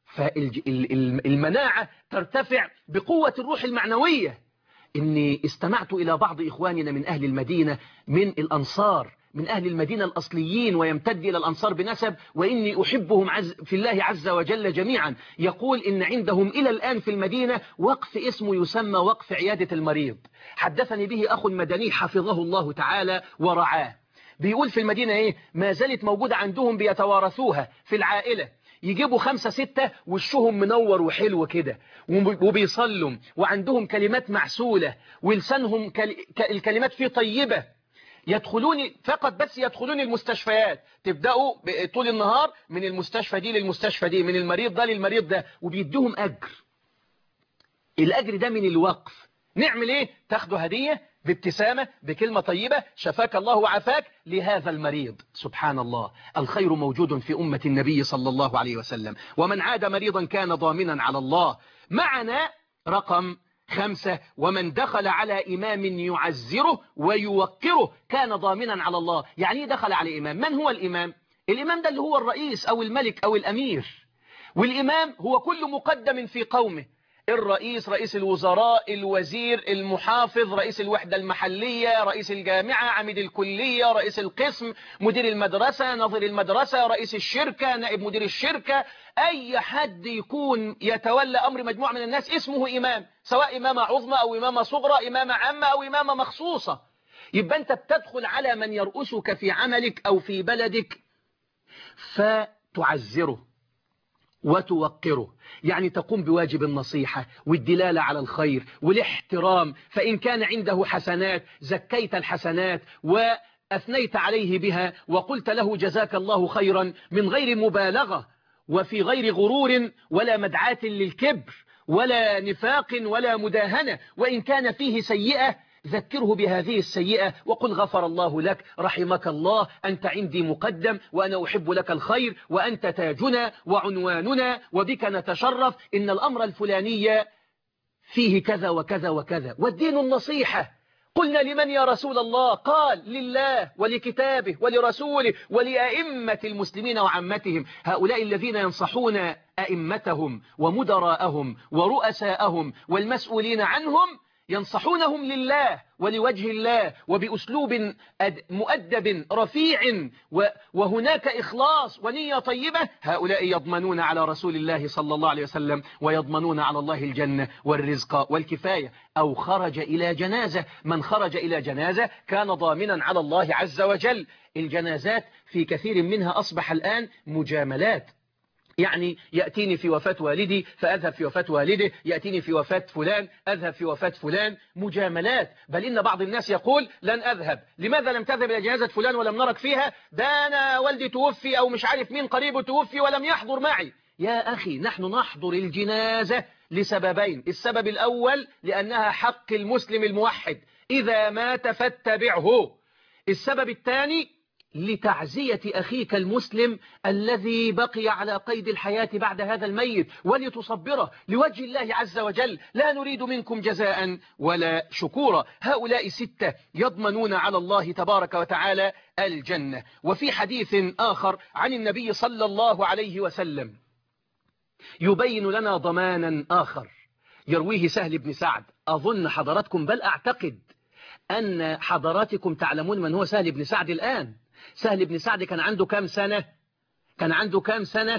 فالمناعة ترتفع بقوة الروح المعنوية. إني استمعت إلى بعض إخواننا من أهل المدينة من الأنصار، من أهل المدينة الأصليين ويمتد إلى الأنصار بنسب، وإني أحبهم عز في الله عز وجل جميعا. يقول إن عندهم إلى الآن في المدينة وقف اسمه يسمى وقف عيادة المريض. حدثني به أخ مدني حفظه الله تعالى ورعاه. بيقول في المدينة إيه ما زالت موجودة عندهم بيتوارثوها في العائلة. يجيبوا خمسة ستة وشهم منور وحلو كده وبيصلوا وعندهم كلمات معسولة ولسانهم الكلمات فيه طيبة. يدخلون فقط بس يدخلون المستشفيات، تبدأوا طول النهار من المستشفى دي للمستشفى دي، من المريض ده للمريض ده، وبيدوهم أجر. الأجر ده من الوقف. نعمل إيه؟ تاخدوا هدية بابتسامة بكلمة طيبة، شفاك الله وعافاك لهذا المريض. سبحان الله، الخير موجود في أمة النبي صلى الله عليه وسلم. ومن عاد مريضا كان ضامنا على الله. معنا رقم خمسة، ومن دخل على إمام يعزره ويوقره كان ضامنا على الله. يعني دخل على إمام. من هو الإمام؟ الإمام ده اللي هو الرئيس أو الملك أو الأمير. والإمام هو كل مقدم في قومه، الرئيس، رئيس الوزراء، الوزير، المحافظ، رئيس الوحدة المحلية، رئيس الجامعة، عميد الكلية، رئيس القسم، مدير المدرسة، ناظر المدرسة، رئيس الشركة، نائب مدير الشركة. أي حد يكون يتولى أمر مجموعة من الناس اسمه إمام، سواء إمامة عظمى أو إمامة صغرى، إمامة عامة أو إمامة مخصوصة. يبقى أنت بتدخل على من يرؤسك في عملك أو في بلدك فتعزره وتوقره. يعني تقوم بواجب النصيحة والدلالة على الخير والاحترام. فإن كان عنده حسنات زكيت الحسنات وأثنيت عليه بها وقلت له جزاك الله خيرا من غير مبالغة وفي غير غرور ولا مدعاة للكبر ولا نفاق ولا مداهنة. وإن كان فيه سيئة ذكره بهذه السيئة وقل غفر الله لك، رحمك الله، أنت عندي مقدم وأنا أحب لك الخير وأنت تاجنا وعنواننا وبك نتشرف. إن الأمر الفلاني فيه كذا وكذا وكذا. والدين النصيحة. قلنا لمن يا رسول الله؟ قال لله ولكتابه ولرسوله ولأئمة المسلمين وعامتهم. هؤلاء الذين ينصحون أئمتهم ومدراءهم ورؤساءهم والمسؤولين عنهم ينصحونهم لله ولوجه الله وبأسلوب مؤدب رفيع وهناك إخلاص ونية طيبة. هؤلاء يضمنون على رسول الله صلى الله عليه وسلم ويضمنون على الله الجنة والرزق والكفاية. أو خرج إلى جنازة. من خرج إلى جنازة كان ضامنا على الله عز وجل. الجنازات في كثير منها أصبح الآن مجاملات. يعني يأتيني في وفاة والدي فأذهب في وفاة والده، يأتيني في وفاة فلان أذهب في وفاة فلان. مجاملات. بل إن بعض الناس يقول لن أذهب. لماذا لم تذهب إلى جنازة فلان ولم نرك فيها؟ ده أنا والدي توفي أو مش عارف مين قريبه توفي ولم يحضر معي. يا أخي نحن نحضر الجنازة لسببين. السبب الأول لأنها حق المسلم الموحد، إذا مات فاتبعه. السبب الثاني لتعزية أخيك المسلم الذي بقي على قيد الحياة بعد هذا الميت ولتصبره لوجه الله عز وجل. لا نريد منكم جزاء ولا شكورا. هؤلاء ستة يضمنون على الله تبارك وتعالى الجنة. وفي حديث آخر عن النبي صلى الله عليه وسلم يبين لنا ضمانا آخر يرويه سهل بن سعد. أظن حضراتكم بل أعتقد أن حضراتكم تعلمون من هو سهل بن سعد الآن. سهل بن سعد كان عنده كام سنة؟ كان عنده كام سنة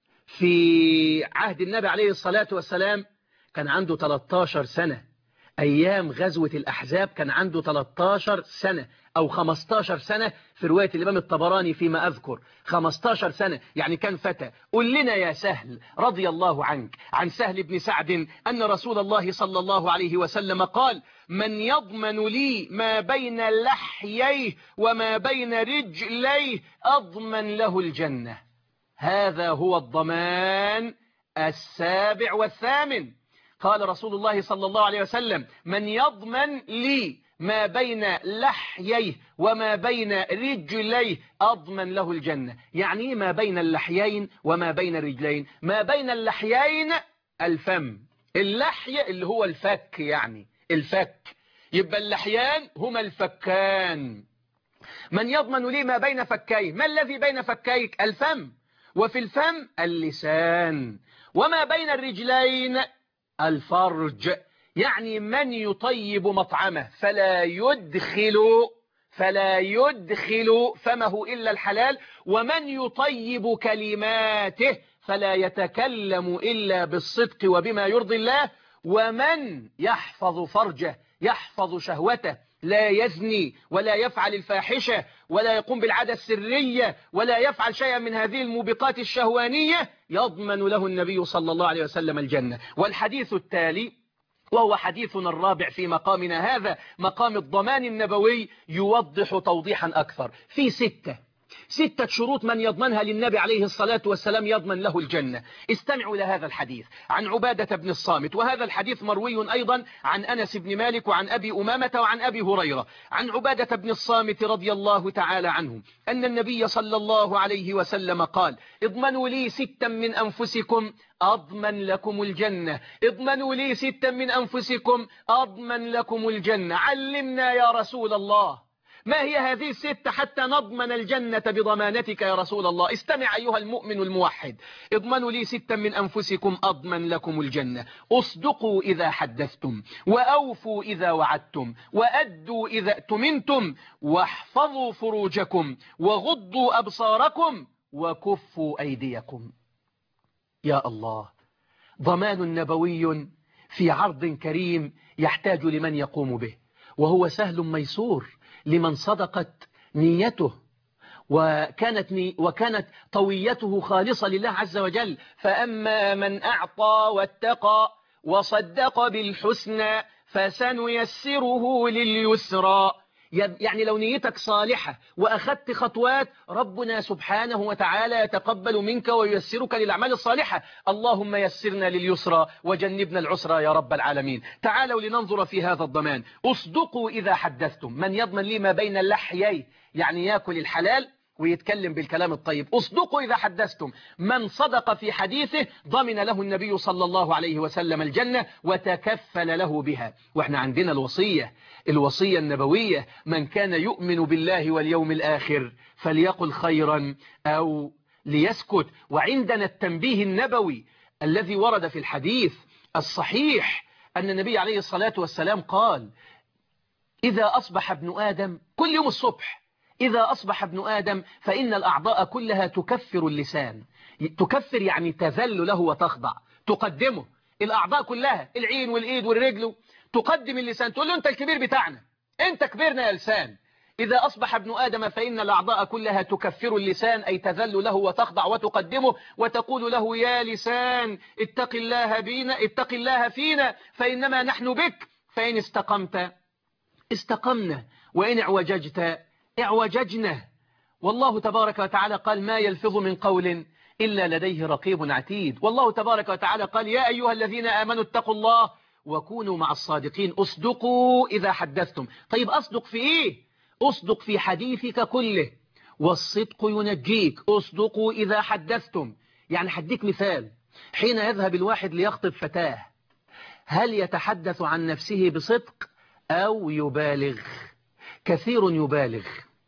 في عهد النبي عليه الصلاة والسلام؟ كان عنده ثلاثة عشر سنة. أيام غزوة الأحزاب كان عنده ثلاثة عشر سنة أو خمسة عشر سنة في رواية الإمام الطبراني فيما أذكر. خمسة عشر سنة يعني كان فتى. قل لنا يا سهل رضي الله عنك عن سهل بن سعد أن رسول الله صلى الله عليه وسلم قال: من يضمن لي ما بين لحييه وما بين رجليه أضمن له الجنة. هذا هو الضمان السابع والثامن. قال رسول الله صلى الله عليه وسلم: من يضمن لي ما بين لحييه وما بين رجليه أضمن له الجنة. يعني ما بين اللحيين وما بين الرجلين؟ ما بين اللحيين الفم، اللحي اللي هو الفك، يعني الفك، يبقى اللحيان هما الفكان. من يضمن لي ما بين فكيه، ما الذي بين فكيك؟ الفم، وفي الفم اللسان، وما بين الرجلين الفرج. يعني من يطيب مطعمه فلا يدخل فلا يدخل فمه إلا الحلال، ومن يطيب كلماته فلا يتكلم إلا بالصدق وبما يرضي الله، ومن يحفظ فرجه يحفظ شهوته، لا يزني ولا يفعل الفاحشة ولا يقوم بالعادة السرية ولا يفعل شيئا من هذه الموبقات الشهوانية، يضمن له النبي صلى الله عليه وسلم الجنة. والحديث التالي، وهو حديثنا الرابع في مقامنا هذا، مقام الضمان النبوي، يوضح توضيحا أكثر في ستة ستة شروط من يضمنها للنبي عليه الصلاة والسلام يضمن له الجنة. استمعوا لهذا الحديث عن عبادة بن الصامت، وهذا الحديث مروي أيضا عن أنس بن مالك وعن أبي أمامة وعن أبي هريرة. عن عبادة بن الصامت رضي الله تعالى عنه أن النبي صلى الله عليه وسلم قال: اضمنوا لي ستا من أنفسكم أضمن لكم الجنة. اضمنوا لي ستا من أنفسكم أضمن لكم الجنة. علمنا يا رسول الله، ما هي هذه الستة حتى نضمن الجنة بضمانتك يا رسول الله؟ استمع أيها المؤمن الموحد. اضمنوا لي ستا من أنفسكم أضمن لكم الجنة: اصدقوا إذا حدثتم، وأوفوا إذا وعدتم، وأدوا إذا اؤتمنتم، واحفظوا فروجكم، وغضوا أبصاركم، وكفوا أيديكم. يا الله، ضمان نبوي في عرض كريم يحتاج لمن يقوم به، وهو سهل ميسور لمن صدقت نيته وكانت, ني وكانت طويته خالصة لله عز وجل. فأما من أعطى واتقى وصدق بالحسنى فسنيسره لليسرى. يعني لو نيتك صالحة وأخذت خطوات، ربنا سبحانه وتعالى يتقبل منك وييسرك للأعمال الصالحة. اللهم يسرنا لليسرى وجنبنا العسرى يا رب العالمين. تعالوا لننظر في هذا الضمان. اصدقوا إذا حدثتم. من يضمن لي ما بين اللحيين؟ يعني يأكل الحلال ويتكلم بالكلام الطيب. اصدقوا إذا حدثتم. من صدق في حديثه ضمن له النبي صلى الله عليه وسلم الجنة وتكفل له بها. واحنا عندنا الوصية الوصية النبوية: من كان يؤمن بالله واليوم الآخر فليقل خيرا أو ليسكت. وعندنا التنبيه النبوي الذي ورد في الحديث الصحيح أن النبي عليه الصلاة والسلام قال: إذا أصبح ابن آدم، كل يوم الصبح إذا أصبح ابن آدم فإن الأعضاء كلها تكفر اللسان. تكفر يعني تذل له وتخضع، تقدمه. الأعضاء كلها، العين والإيد والرجل، تقدم اللسان، تقول له أنت الكبير بتاعنا، أنت كبيرنا يا لسان. إذا أصبح ابن آدم فإن الأعضاء كلها تكفر اللسان، أي تذل له وتخضع وتقدمه، وتقول له: يا لسان اتق الله بينا، اتق الله فينا، فإنما نحن بك، فإن استقمت استقمنا، وإن اعوججت اعوججنا. والله تبارك وتعالى قال: ما يلفظ من قول إلا لديه رقيب عتيد. والله تبارك وتعالى قال: يا أيها الذين آمنوا اتقوا الله وكونوا مع الصادقين. اصدقوا إذا حدثتم. طيب أصدق في إيه؟ أصدق في حديثك كله، والصدق ينجيك. اصدقوا إذا حدثتم. يعني حديك مثال: حين يذهب الواحد ليخطب فتاة، هل يتحدث عن نفسه بصدق أو يبالغ؟ كثير يبالغ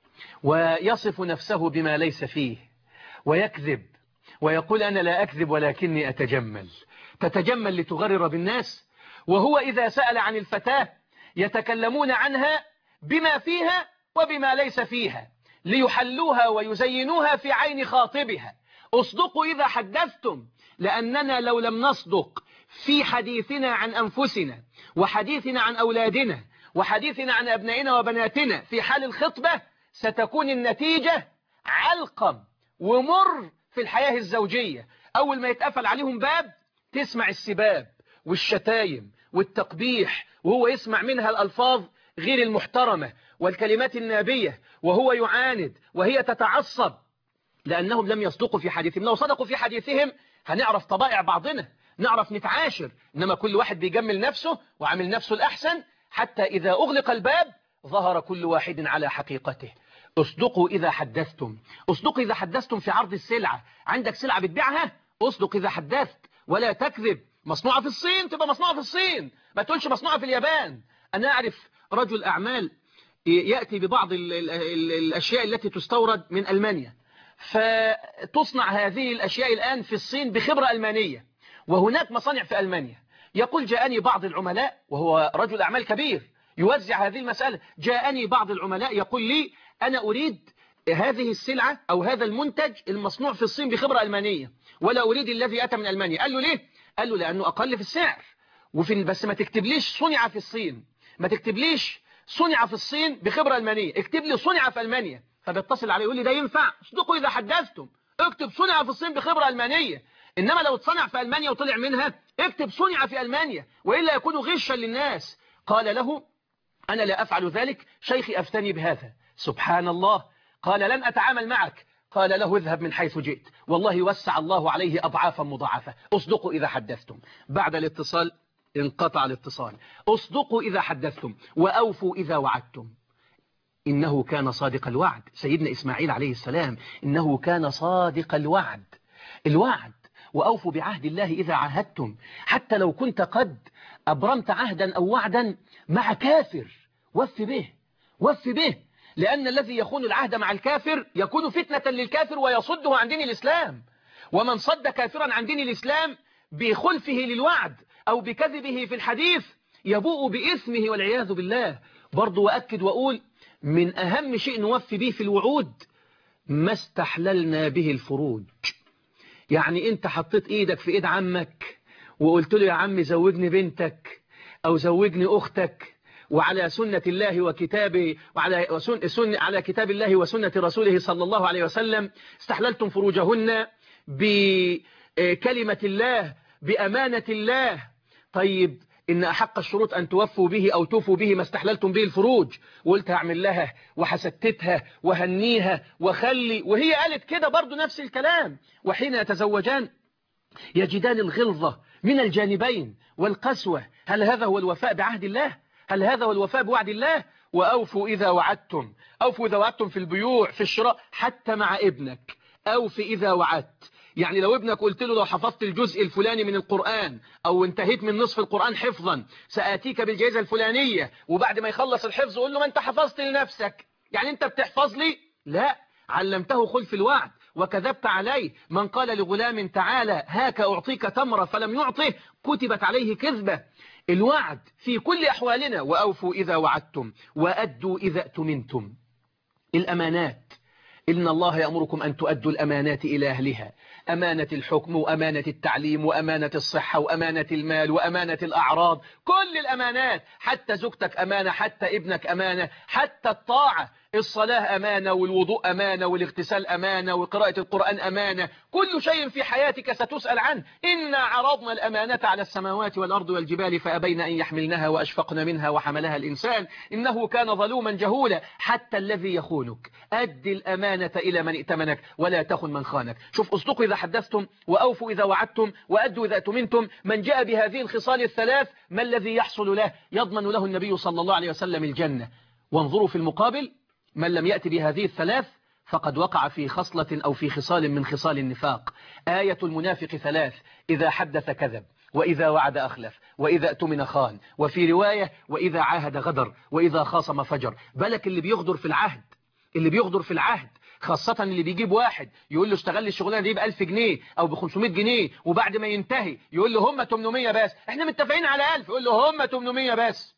ويصف نفسه بما ليس فيه ويكذب ويقول: أنا لا أكذب ولكني أتجمل. تتجمل لتغرر بالناس. وهو إذا سأل عن الفتاة يتكلمون عنها بما فيها وبما ليس فيها ليحلوها ويزينوها في عين خاطبها. اصدقوا إذا حدثتم، لأننا لو لم نصدق في حديثنا عن أنفسنا وحديثنا عن أولادنا وحديثنا عن أبنائنا وبناتنا في حال الخطبة، ستكون النتيجة علقم ومر في الحياة الزوجية. أول ما يتقفل عليهم باب تسمع السباب والشتايم والتقبيح، وهو يسمع منها الألفاظ غير المحترمة والكلمات النابية، وهو يعاند وهي تتعصب. لأنهم لم يصدقوا في حديثهم. لو صدقوا في حديثهم هنعرف طبائع بعضنا، نعرف نتعاشر، إنما كل واحد بيجمل نفسه وعمل نفسه الأحسن، حتى إذا أغلق الباب ظهر كل واحد على حقيقته. اصدقوا إذا حدثتم، اصدقوا إذا حدثتم في عرض السلعة. عندك سلعة بتبيعها، اصدق إذا حدثت ولا تكذب. مصنوعة في الصين تبقى مصنوعة في الصين، ما تقولش مصنوعة في اليابان. أنا أعرف رجل أعمال يأتي ببعض ال ال ال الأشياء التي تستورد من ألمانيا، فتصنع هذه الأشياء الآن في الصين بخبرة ألمانية، وهناك مصانع في ألمانيا. يقول جاءني بعض العملاء، وهو رجل أعمال كبير يوزع هذه المسألة، جاءني بعض العملاء يقول لي أنا أريد هذه السلعة أو هذا المنتج المصنوع في الصين بخبرة ألمانية، ولا أريد الذي أتى من ألمانيا. قال له ليه؟ قال له لأنه أقل في السعر، وفي بس ما تكتبليش صنع في الصين، ما تكتبليش صنع في الصين بخبرة ألمانية، اكتب لي صنع في ألمانيا. فبيتصل عليه يقول لي ده ينفع؟ اصدقوا إذا حدثتم، اكتب صنع في الصين بخبرة ألمانية، إنما لو اتصنع في ألمانيا وطلع منها اكتب صنع في ألمانيا، وإلا يكون غشا للناس. قال له أنا لا أفعل ذلك، شيخي أفتني بهذا. سبحان الله. قال لن أتعامل معك. قال له اذهب من حيث جئت، والله وسع الله عليه أضعافا مضاعفة. اصدقوا إذا حدثتم. بعد الاتصال انقطع الاتصال. اصدقوا إذا حدثتم وأوفوا إذا وعدتم. إنه كان صادق الوعد. سيدنا إسماعيل عليه السلام إنه كان صادق الوعد. الوعد وأوفوا بعهد الله إذا عاهدتم. حتى لو كنت قد أبرمت عهدا أو وعدا مع كافر، وف به وف به، لأن الذي يخون العهد مع الكافر يكون فتنة للكافر ويصده عن دين الإسلام. ومن صد كافرا عن دين الإسلام بخلفه للوعد أو بكذبه في الحديث يبوء بإثمه والعياذ بالله. برضو وأكد وأقول من أهم شيء نوفي به في الوعود ما استحللنا به الفروج. يعني أنت حطيت إيدك في إيد عمك وقلت له يا عم زوجني بنتك أو زوجني أختك، وعلى سنة الله وكتابه وعلى سن سن على كتاب الله وسنة رسوله صلى الله عليه وسلم استحللتم فروجهن بكلمة الله بأمانة الله. طيب إن أحق الشروط أن توفوا به أو توفوا به ما استحللتم به الفروج، وقلت هعمل لها وحسدتها وهنيها وخلي، وهي قالت كده برضو نفس الكلام. وحين يتزوجان يجدان الغلظة من الجانبين والقسوة. هل هذا هو الوفاء بعهد الله؟ هل هذا هو الوفاء بوعد الله؟ وأوفوا إذا وعدتم. أوفوا إذا وعدتم في البيوع في الشراء، حتى مع ابنك أوفي إذا وعدت. يعني لو ابنك قلت له لو حفظت الجزء الفلاني من القرآن أو انتهيت من نصف القرآن حفظا سآتيك بالجائزة الفلانية، وبعد ما يخلص الحفظ قول له ما انت حفظت لنفسك، يعني انت بتحفظ لي؟ لا، علمته خلف الوعد وكذبت عليه. من قال لغلام تعالى هاك أعطيك تمرة فلم يعطه كتبت عليه كذبة. الوعد في كل أحوالنا. وأوفوا إذا وعدتم وأدوا إذا اؤتمنتم. الأمانات، إن الله يأمركم أن تؤدوا الأمانات إلى أهلها، أمانة الحكم وأمانة التعليم وأمانة الصحة وأمانة المال وأمانة الأعراض، كل الأمانات، حتى زوجتك أمانة، حتى ابنك أمانة، حتى الطاعة، الصلاة أمانة والوضوء أمانة والاغتسال أمانة وقراءة القرآن أمانة، كل شيء في حياتك ستسأل عنه. إنا عرضنا الأمانة على السماوات والأرض والجبال فأبين أن يحملنها وأشفقن منها وحملها الإنسان إنه كان ظلوما جهولا. حتى الذي يخونك أد الأمانة إلى من ائتمنك ولا تخن من خانك. شوف اصدقوا إذا حدثتم وأوفوا إذا وعدتم وأدوا إذا اؤتمنتم. من جاء بهذه الخصال الثلاث ما الذي يحصل له؟ يضمن له النبي صلى الله عليه وسلم الجنة. وانظروا في المقابل من لم يأتي بهذه الثلاث فقد وقع في خصلة أو في خصال من خصال النفاق. آية المنافق ثلاث: إذا حدث كذب، وإذا وعد أخلف، وإذا اؤتمن خان، وفي رواية وإذا عاهد غدر، وإذا خاصم فجر. بالك اللي بيغدر في العهد، اللي بيغدر في العهد، خاصة اللي بيجيب واحد يقول له اشتغل لي الشغلانة دي بألف جنيه أو بخمسمائة جنيه، وبعد ما ينتهي يقول له هم ثمانمائة بس، احنا متفقين على ألف، يقول له هم ثمانمائة بس،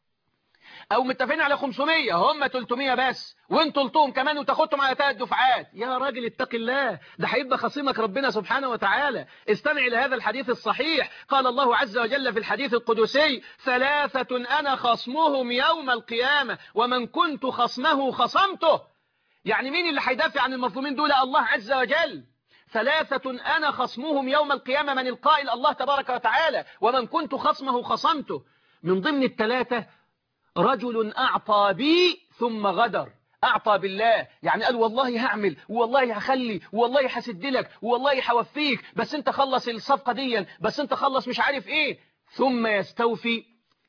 او متفقين على خمسمائة هم ثلاثمائة بس، وانتوا طلتوهم كمان وتاخدتم على ثلاث دفعات. يا راجل اتق الله، ده هيبقى خصيمك ربنا سبحانه وتعالى. استمع الى هذا الحديث الصحيح. قال الله عز وجل في الحديث القدسي: ثلاثة انا خصمهم يوم القيامة ومن كنت خصمه خصمته. يعني مين اللي هيدافع عن المظلومين دول؟ الله عز وجل. ثلاثة أنا خصمهم يوم القيامة، من القائل؟ الله تبارك وتعالى. ومن كنت خصمه خصمته. من ضمن الثلاثة رجل أعطى بي ثم غدر. أعطى بالله، يعني قال والله هعمل والله هخلي والله هسد لك والله هوفيك، بس انت خلص الصفقة دي، بس انت خلص مش عارف ايه، ثم يستوفي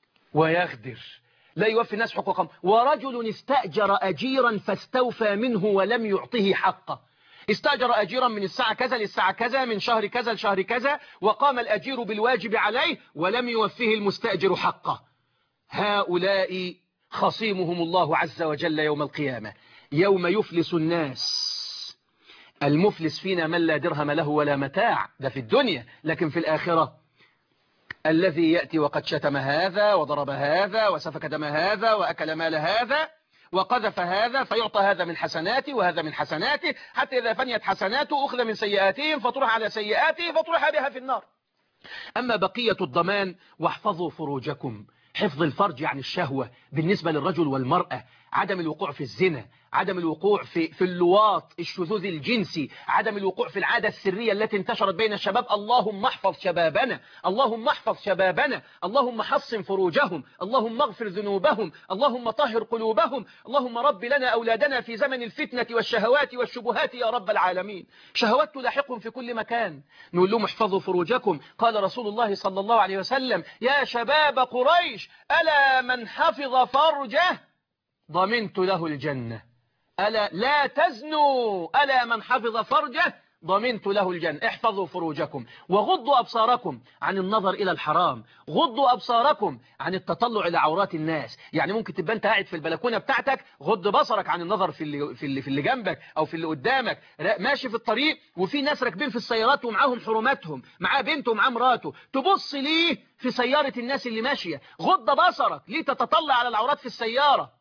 ويغدر، لا يوفي الناس حقوقهم. ورجل استأجر أجيرا فاستوفى منه ولم يعطه حقه، استأجر أجيرا من الساعة كذا للساعة كذا، من شهر كذا لشهر كذا، وقام الأجير بالواجب عليه ولم يوفيه المستأجر حقه. هؤلاء خصيمهم الله عز وجل يوم القيامة، يوم يفلس الناس. المفلس فينا من لا درهم له ولا متاع، ده في الدنيا، لكن في الآخرة الذي يأتي وقد شتم هذا وضرب هذا وسفك دم هذا وأكل مال هذا وقذف هذا، فيعطى هذا من حسناته وهذا من حسناته، حتى إذا فنيت حسناته أخذ من سيئاتهم فطرح على سيئاته فطرح بها في النار. أما بقية الضمان: واحفظوا فروجكم. حفظ الفرج عن الشهوة بالنسبة للرجل والمرأة، عدم الوقوع في الزنا، عدم الوقوع في في اللواط، الشذوذ الجنسي، عدم الوقوع في العادة السرية التي انتشرت بين الشباب. اللهم احفظ شبابنا، اللهم احفظ شبابنا، اللهم حصن فروجهم، اللهم اغفر ذنوبهم، اللهم طهر قلوبهم، اللهم رب لنا أولادنا في زمن الفتنة والشهوات والشبهات يا رب العالمين. شهوات تلاحقهم في كل مكان. نقول لهم احفظوا فروجكم. قال رسول الله صلى الله عليه وسلم: يا شباب قريش، ألا من حفظ فرجه ضمنت له الجنة. ألا لا تزنوا، ألا من حفظ فرجه ضمنت له الجنة. احفظوا فروجكم وغضوا أبصاركم عن النظر إلى الحرام، غضوا أبصاركم عن التطلع إلى عورات الناس. يعني ممكن تبقى أنت قاعد في البلكونة بتاعتك، غض بصرك عن النظر في اللي, في اللي, في اللي جنبك أو في اللي قدامك. ماشي في الطريق وفي ناس راكبين في السيارات ومعاهم حرماتهم، معاه بنته ومعاه مراته، تبص ليه في سيارة الناس اللي ماشية؟ غض بصرك، ليه تتطلع على العورات في السيارة؟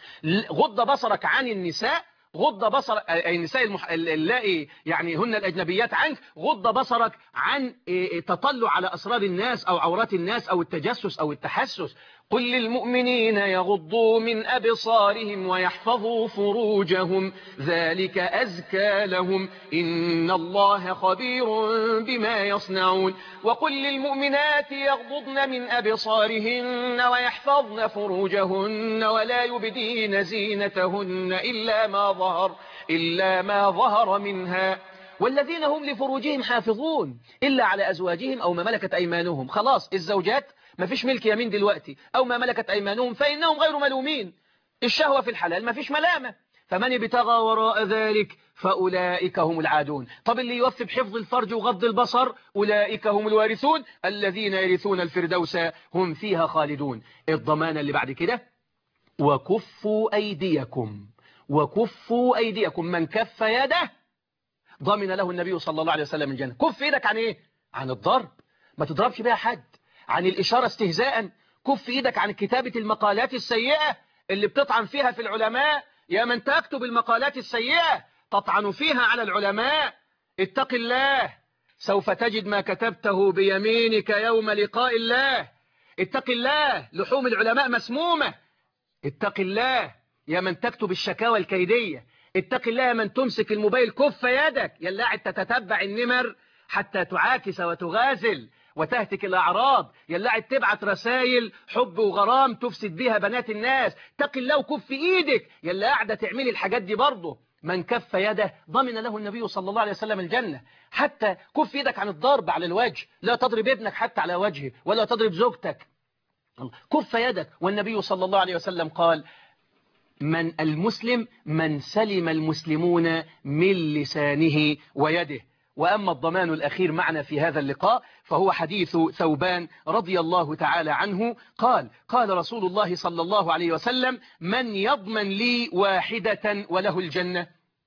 غض بصرك عن النساء، غض بصر أي النساء المح... اللائي يعني هن الأجنبيات عنك، غض بصرك عن تطلع على أسرار الناس أو عورات الناس أو التجسس أو التحسس. قل للمؤمنين يغضوا من أبصارهم ويحفظوا فروجهم ذلك أزكى لهم إن الله خبير بما يصنعون. وقل للمؤمنات يغضضن من أبصارهن ويحفظن فروجهن ولا يبدين زينتهن إلا ما ظهر إلا ما ظهر منها والذين هم لفروجهم حافظون إلا على أزواجهم أو ما ملكت أيمانهم. خلاص الزوجات ما فيش ملك يمين دلوقتي، أو ما ملكت أيمانهم فإنهم غير ملومين. الشهوة في الحلال ما فيش ملامة، فمن ابتغى وراء ذلك فأولئك هم العادون. طب اللي يوفي بحفظ الفرج وغض البصر أولئك هم الوارثون الذين يرثون الفردوس هم فيها خالدون. الضمان اللي بعد كده: وكفوا أيديكم، وكفوا أيديكم. من كف يده ضمن له النبي صلى الله عليه وسلم الجنة. كف ايدك عن ايه؟ عن الضرب، ما تضربش بها حد، عن الإشارة استهزاء، كف ايدك عن كتابة المقالات السيئة اللي بتطعن فيها في العلماء. يا من تكتب المقالات السيئة تطعن فيها على العلماء، اتق الله، سوف تجد ما كتبته بيمينك يوم لقاء الله. اتق الله، لحوم العلماء مسمومة. اتق الله يا من تكتب الشكاوى الكيدية. اتق الله يا من تمسك الموبايل، كف يدك يا اللي قاعد تتتبع النمر حتى تعاكس وتغازل وتهتك الأعراض، يا اللي قاعد تبعت رسائل حب وغرام تفسد بيها بنات الناس. اتق الله وكف ايدك يا اللي قاعده تعملي الحاجات دي برضه. من كف يده ضمن له النبي صلى الله عليه وسلم الجنة. حتى كف يدك عن الضرب على الوجه، لا تضرب ابنك حتى على وجهه ولا تضرب زوجتك. كف يدك. والنبي صلى الله عليه وسلم قال: من المسلم من سلم المسلمون من لسانه ويده. وأما الضمان الأخير معنا في هذا اللقاء فهو حديث ثوبان رضي الله تعالى عنه قال: قال رسول الله صلى الله عليه وسلم: من يضمن لي واحدة وله الجنة؟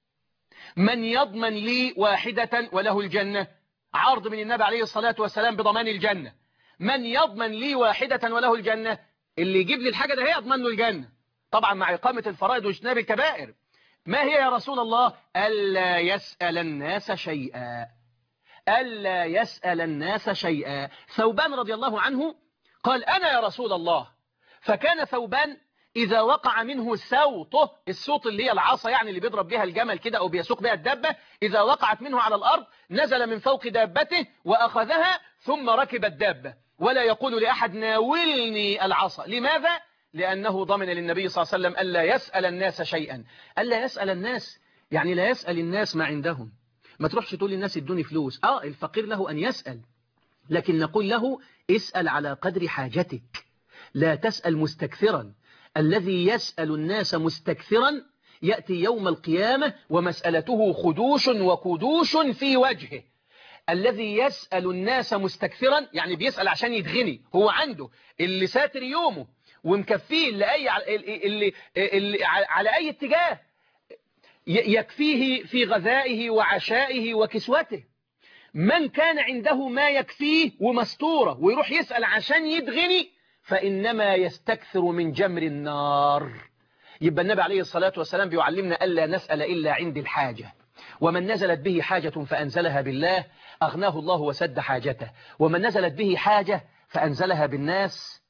من يضمن لي واحدة وله الجنة؟ عرض من النبي عليه الصلاة والسلام بضمان الجنة. من يضمن لي واحدة وله الجنة؟ اللي يجيب لي الحاجة ده هي أضمن له الجنة، طبعا مع إقامة الفرائض واجتناب الكبائر. ما هي يا رسول الله؟ ألا يسأل الناس شيئا، ألا يسأل الناس شيئا. ثوبان رضي الله عنه قال: أنا يا رسول الله. فكان ثوبان إذا وقع منه سوطه، السوط اللي هي العصا يعني اللي بيضرب بها الجمل كده أو بيسوق بها الدابة، إذا وقعت منه على الأرض نزل من فوق دابته وأخذها ثم ركب الدابة، ولا يقول لأحد ناولني العصا. لماذا؟ لأنه ضمن للنبي صلى الله عليه وسلم ألا يسأل الناس شيئا. ألا يسأل الناس يعني لا يسأل الناس ما عندهم. ما تروحش تقول للناس ادوني فلوس. آه الفقير له أن يسأل، لكن نقول له اسأل على قدر حاجتك، لا تسأل مستكثرا. الذي يسأل الناس مستكثرا يأتي يوم القيامة ومسألته خدوش وكدوش في وجهه. الذي يسأل الناس مستكثرا يعني بيسأل عشان يتغني، هو عنده اللي ساتر يومه ومكفيه اللي أي اللي اللي على أي اتجاه يكفيه في غذائه وعشائه وكسوته. من كان عنده ما يكفيه ومستورة ويروح يسأل عشان يتغني فإنما يستكثر من جمر النار. يبقى النبي عليه الصلاة والسلام بيعلمنا ألا نسأل إلا عند الحاجة. ومن نزلت به حاجة فأنزلها بالله أغناه الله وسد حاجته، ومن نزلت به حاجة فأنزلها بالناس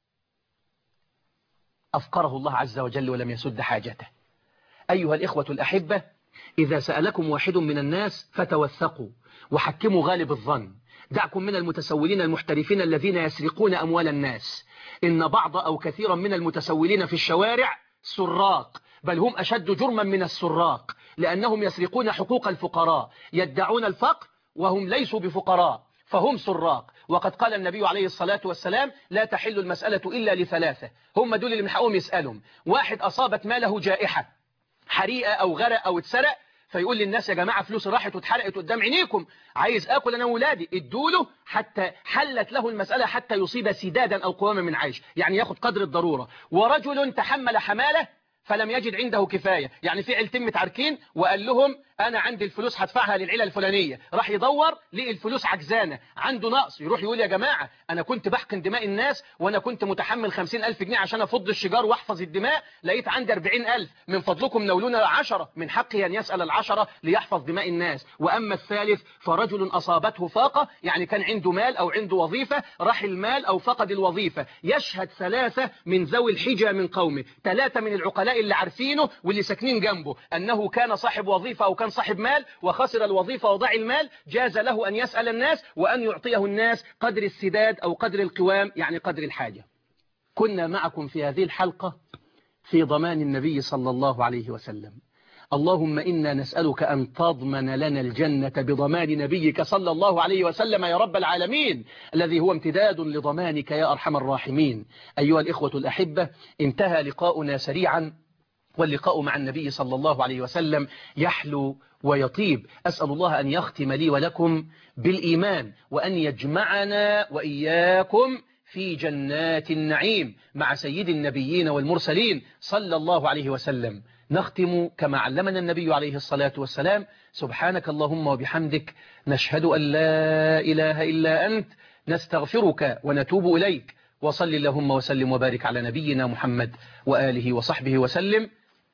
أفقره الله عز وجل ولم يسد حاجته. أيها الإخوة الأحبة، إذا سألكم واحد من الناس فتوثقوا وحكموا غالب الظن. دعكم من المتسولين المحترفين الذين يسرقون أموال الناس. إن بعض أو كثيرا من المتسولين في الشوارع سراق، بل هم أشد جرما من السراق، لأنهم يسرقون حقوق الفقراء، يدعون الفقر وهم ليسوا بفقراء فهم سراق. وقد قال النبي عليه الصلاة والسلام لا تحل المسألة إلا لثلاثة، هم دول اللي من حقهم يسألهم. واحد أصابت ماله جائحة، حريقة أو غرق أو اتسرق، فيقول للناس يا جماعة فلوس راحت واتحرقت قدام عينيكم، عايز آكل أنا وولادي، ادوله. حتى حلت له المسألة حتى يصيب سدادا أو قواما من عيش، يعني ياخد قدر الضرورة. ورجل تحمل حمالة فلم يجد عنده كفاية، يعني في عيلتين متعاركين وقال لهم أنا عندي الفلوس هدفعها للعيلة الفلانية، راح يدور لقي الفلوس عجزانة، عنده نقص، يروح يقول يا جماعة أنا كنت بحقن دماء الناس وأنا كنت متحمل خمسين ألف جنيه عشان أفض الشجار وأحفظ الدماء، لقيت عندي أربعين ألف، من فضلكم نولونا عشرة، من حقه أن يسأل العشرة ليحفظ دماء الناس. وأما الثالث فرجل أصابته فاقة، يعني كان عنده مال أو عنده وظيفة، راح المال أو فقد الوظيفة. يشهد ثلاثة من ذوي الحجة من قومه، ثلاثة من العقلاء اللي عارفينه واللي ساكنين جنبه أنه كان صاحب وظيفة أو كان صاحب مال وخسر الوظيفة وضاع المال، جاز له أن يسأل الناس وأن يعطيه الناس قدر السداد أو قدر القوام، يعني قدر الحاجة. كنا معكم في هذه الحلقة في ضمان النبي صلى الله عليه وسلم. اللهم إنا نسألك أن تضمن لنا الجنة بضمان نبيك صلى الله عليه وسلم يا رب العالمين، الذي هو امتداد لضمانك يا أرحم الراحمين. أيها الإخوة الأحبة، انتهى لقاؤنا سريعا، واللقاء مع النبي صلى الله عليه وسلم يحلو ويطيب. أسأل الله أن يختم لي ولكم بالإيمان، وأن يجمعنا وإياكم في جنات النعيم مع سيد النبيين والمرسلين صلى الله عليه وسلم. نختم كما علمنا النبي عليه الصلاة والسلام: سبحانك اللهم وبحمدك، نشهد أن لا إله إلا أنت، نستغفرك ونتوب إليك. وصل اللهم وسلم وبارك على نبينا محمد وآله وصحبه وسلم.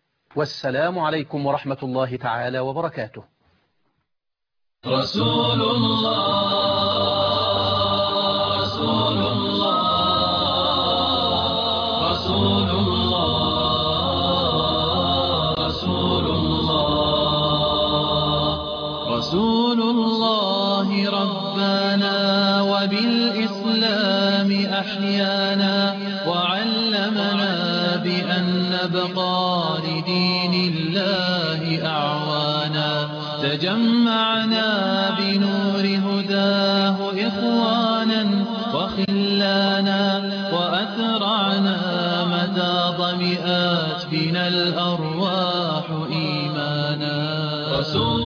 والسلام عليكم ورحمة الله تعالى وبركاته. رسول الله رسول الله رسول الله رسول الله رسول الله ربنا وبالإسلام أحيانا، وعلمنا بأن نبقى لدين الله أعوانا. تجمعنا بنور هداه إخوانا وخلانا، وأثرعنا مدى ضمئات بنا الأرواح إيمانا. رسول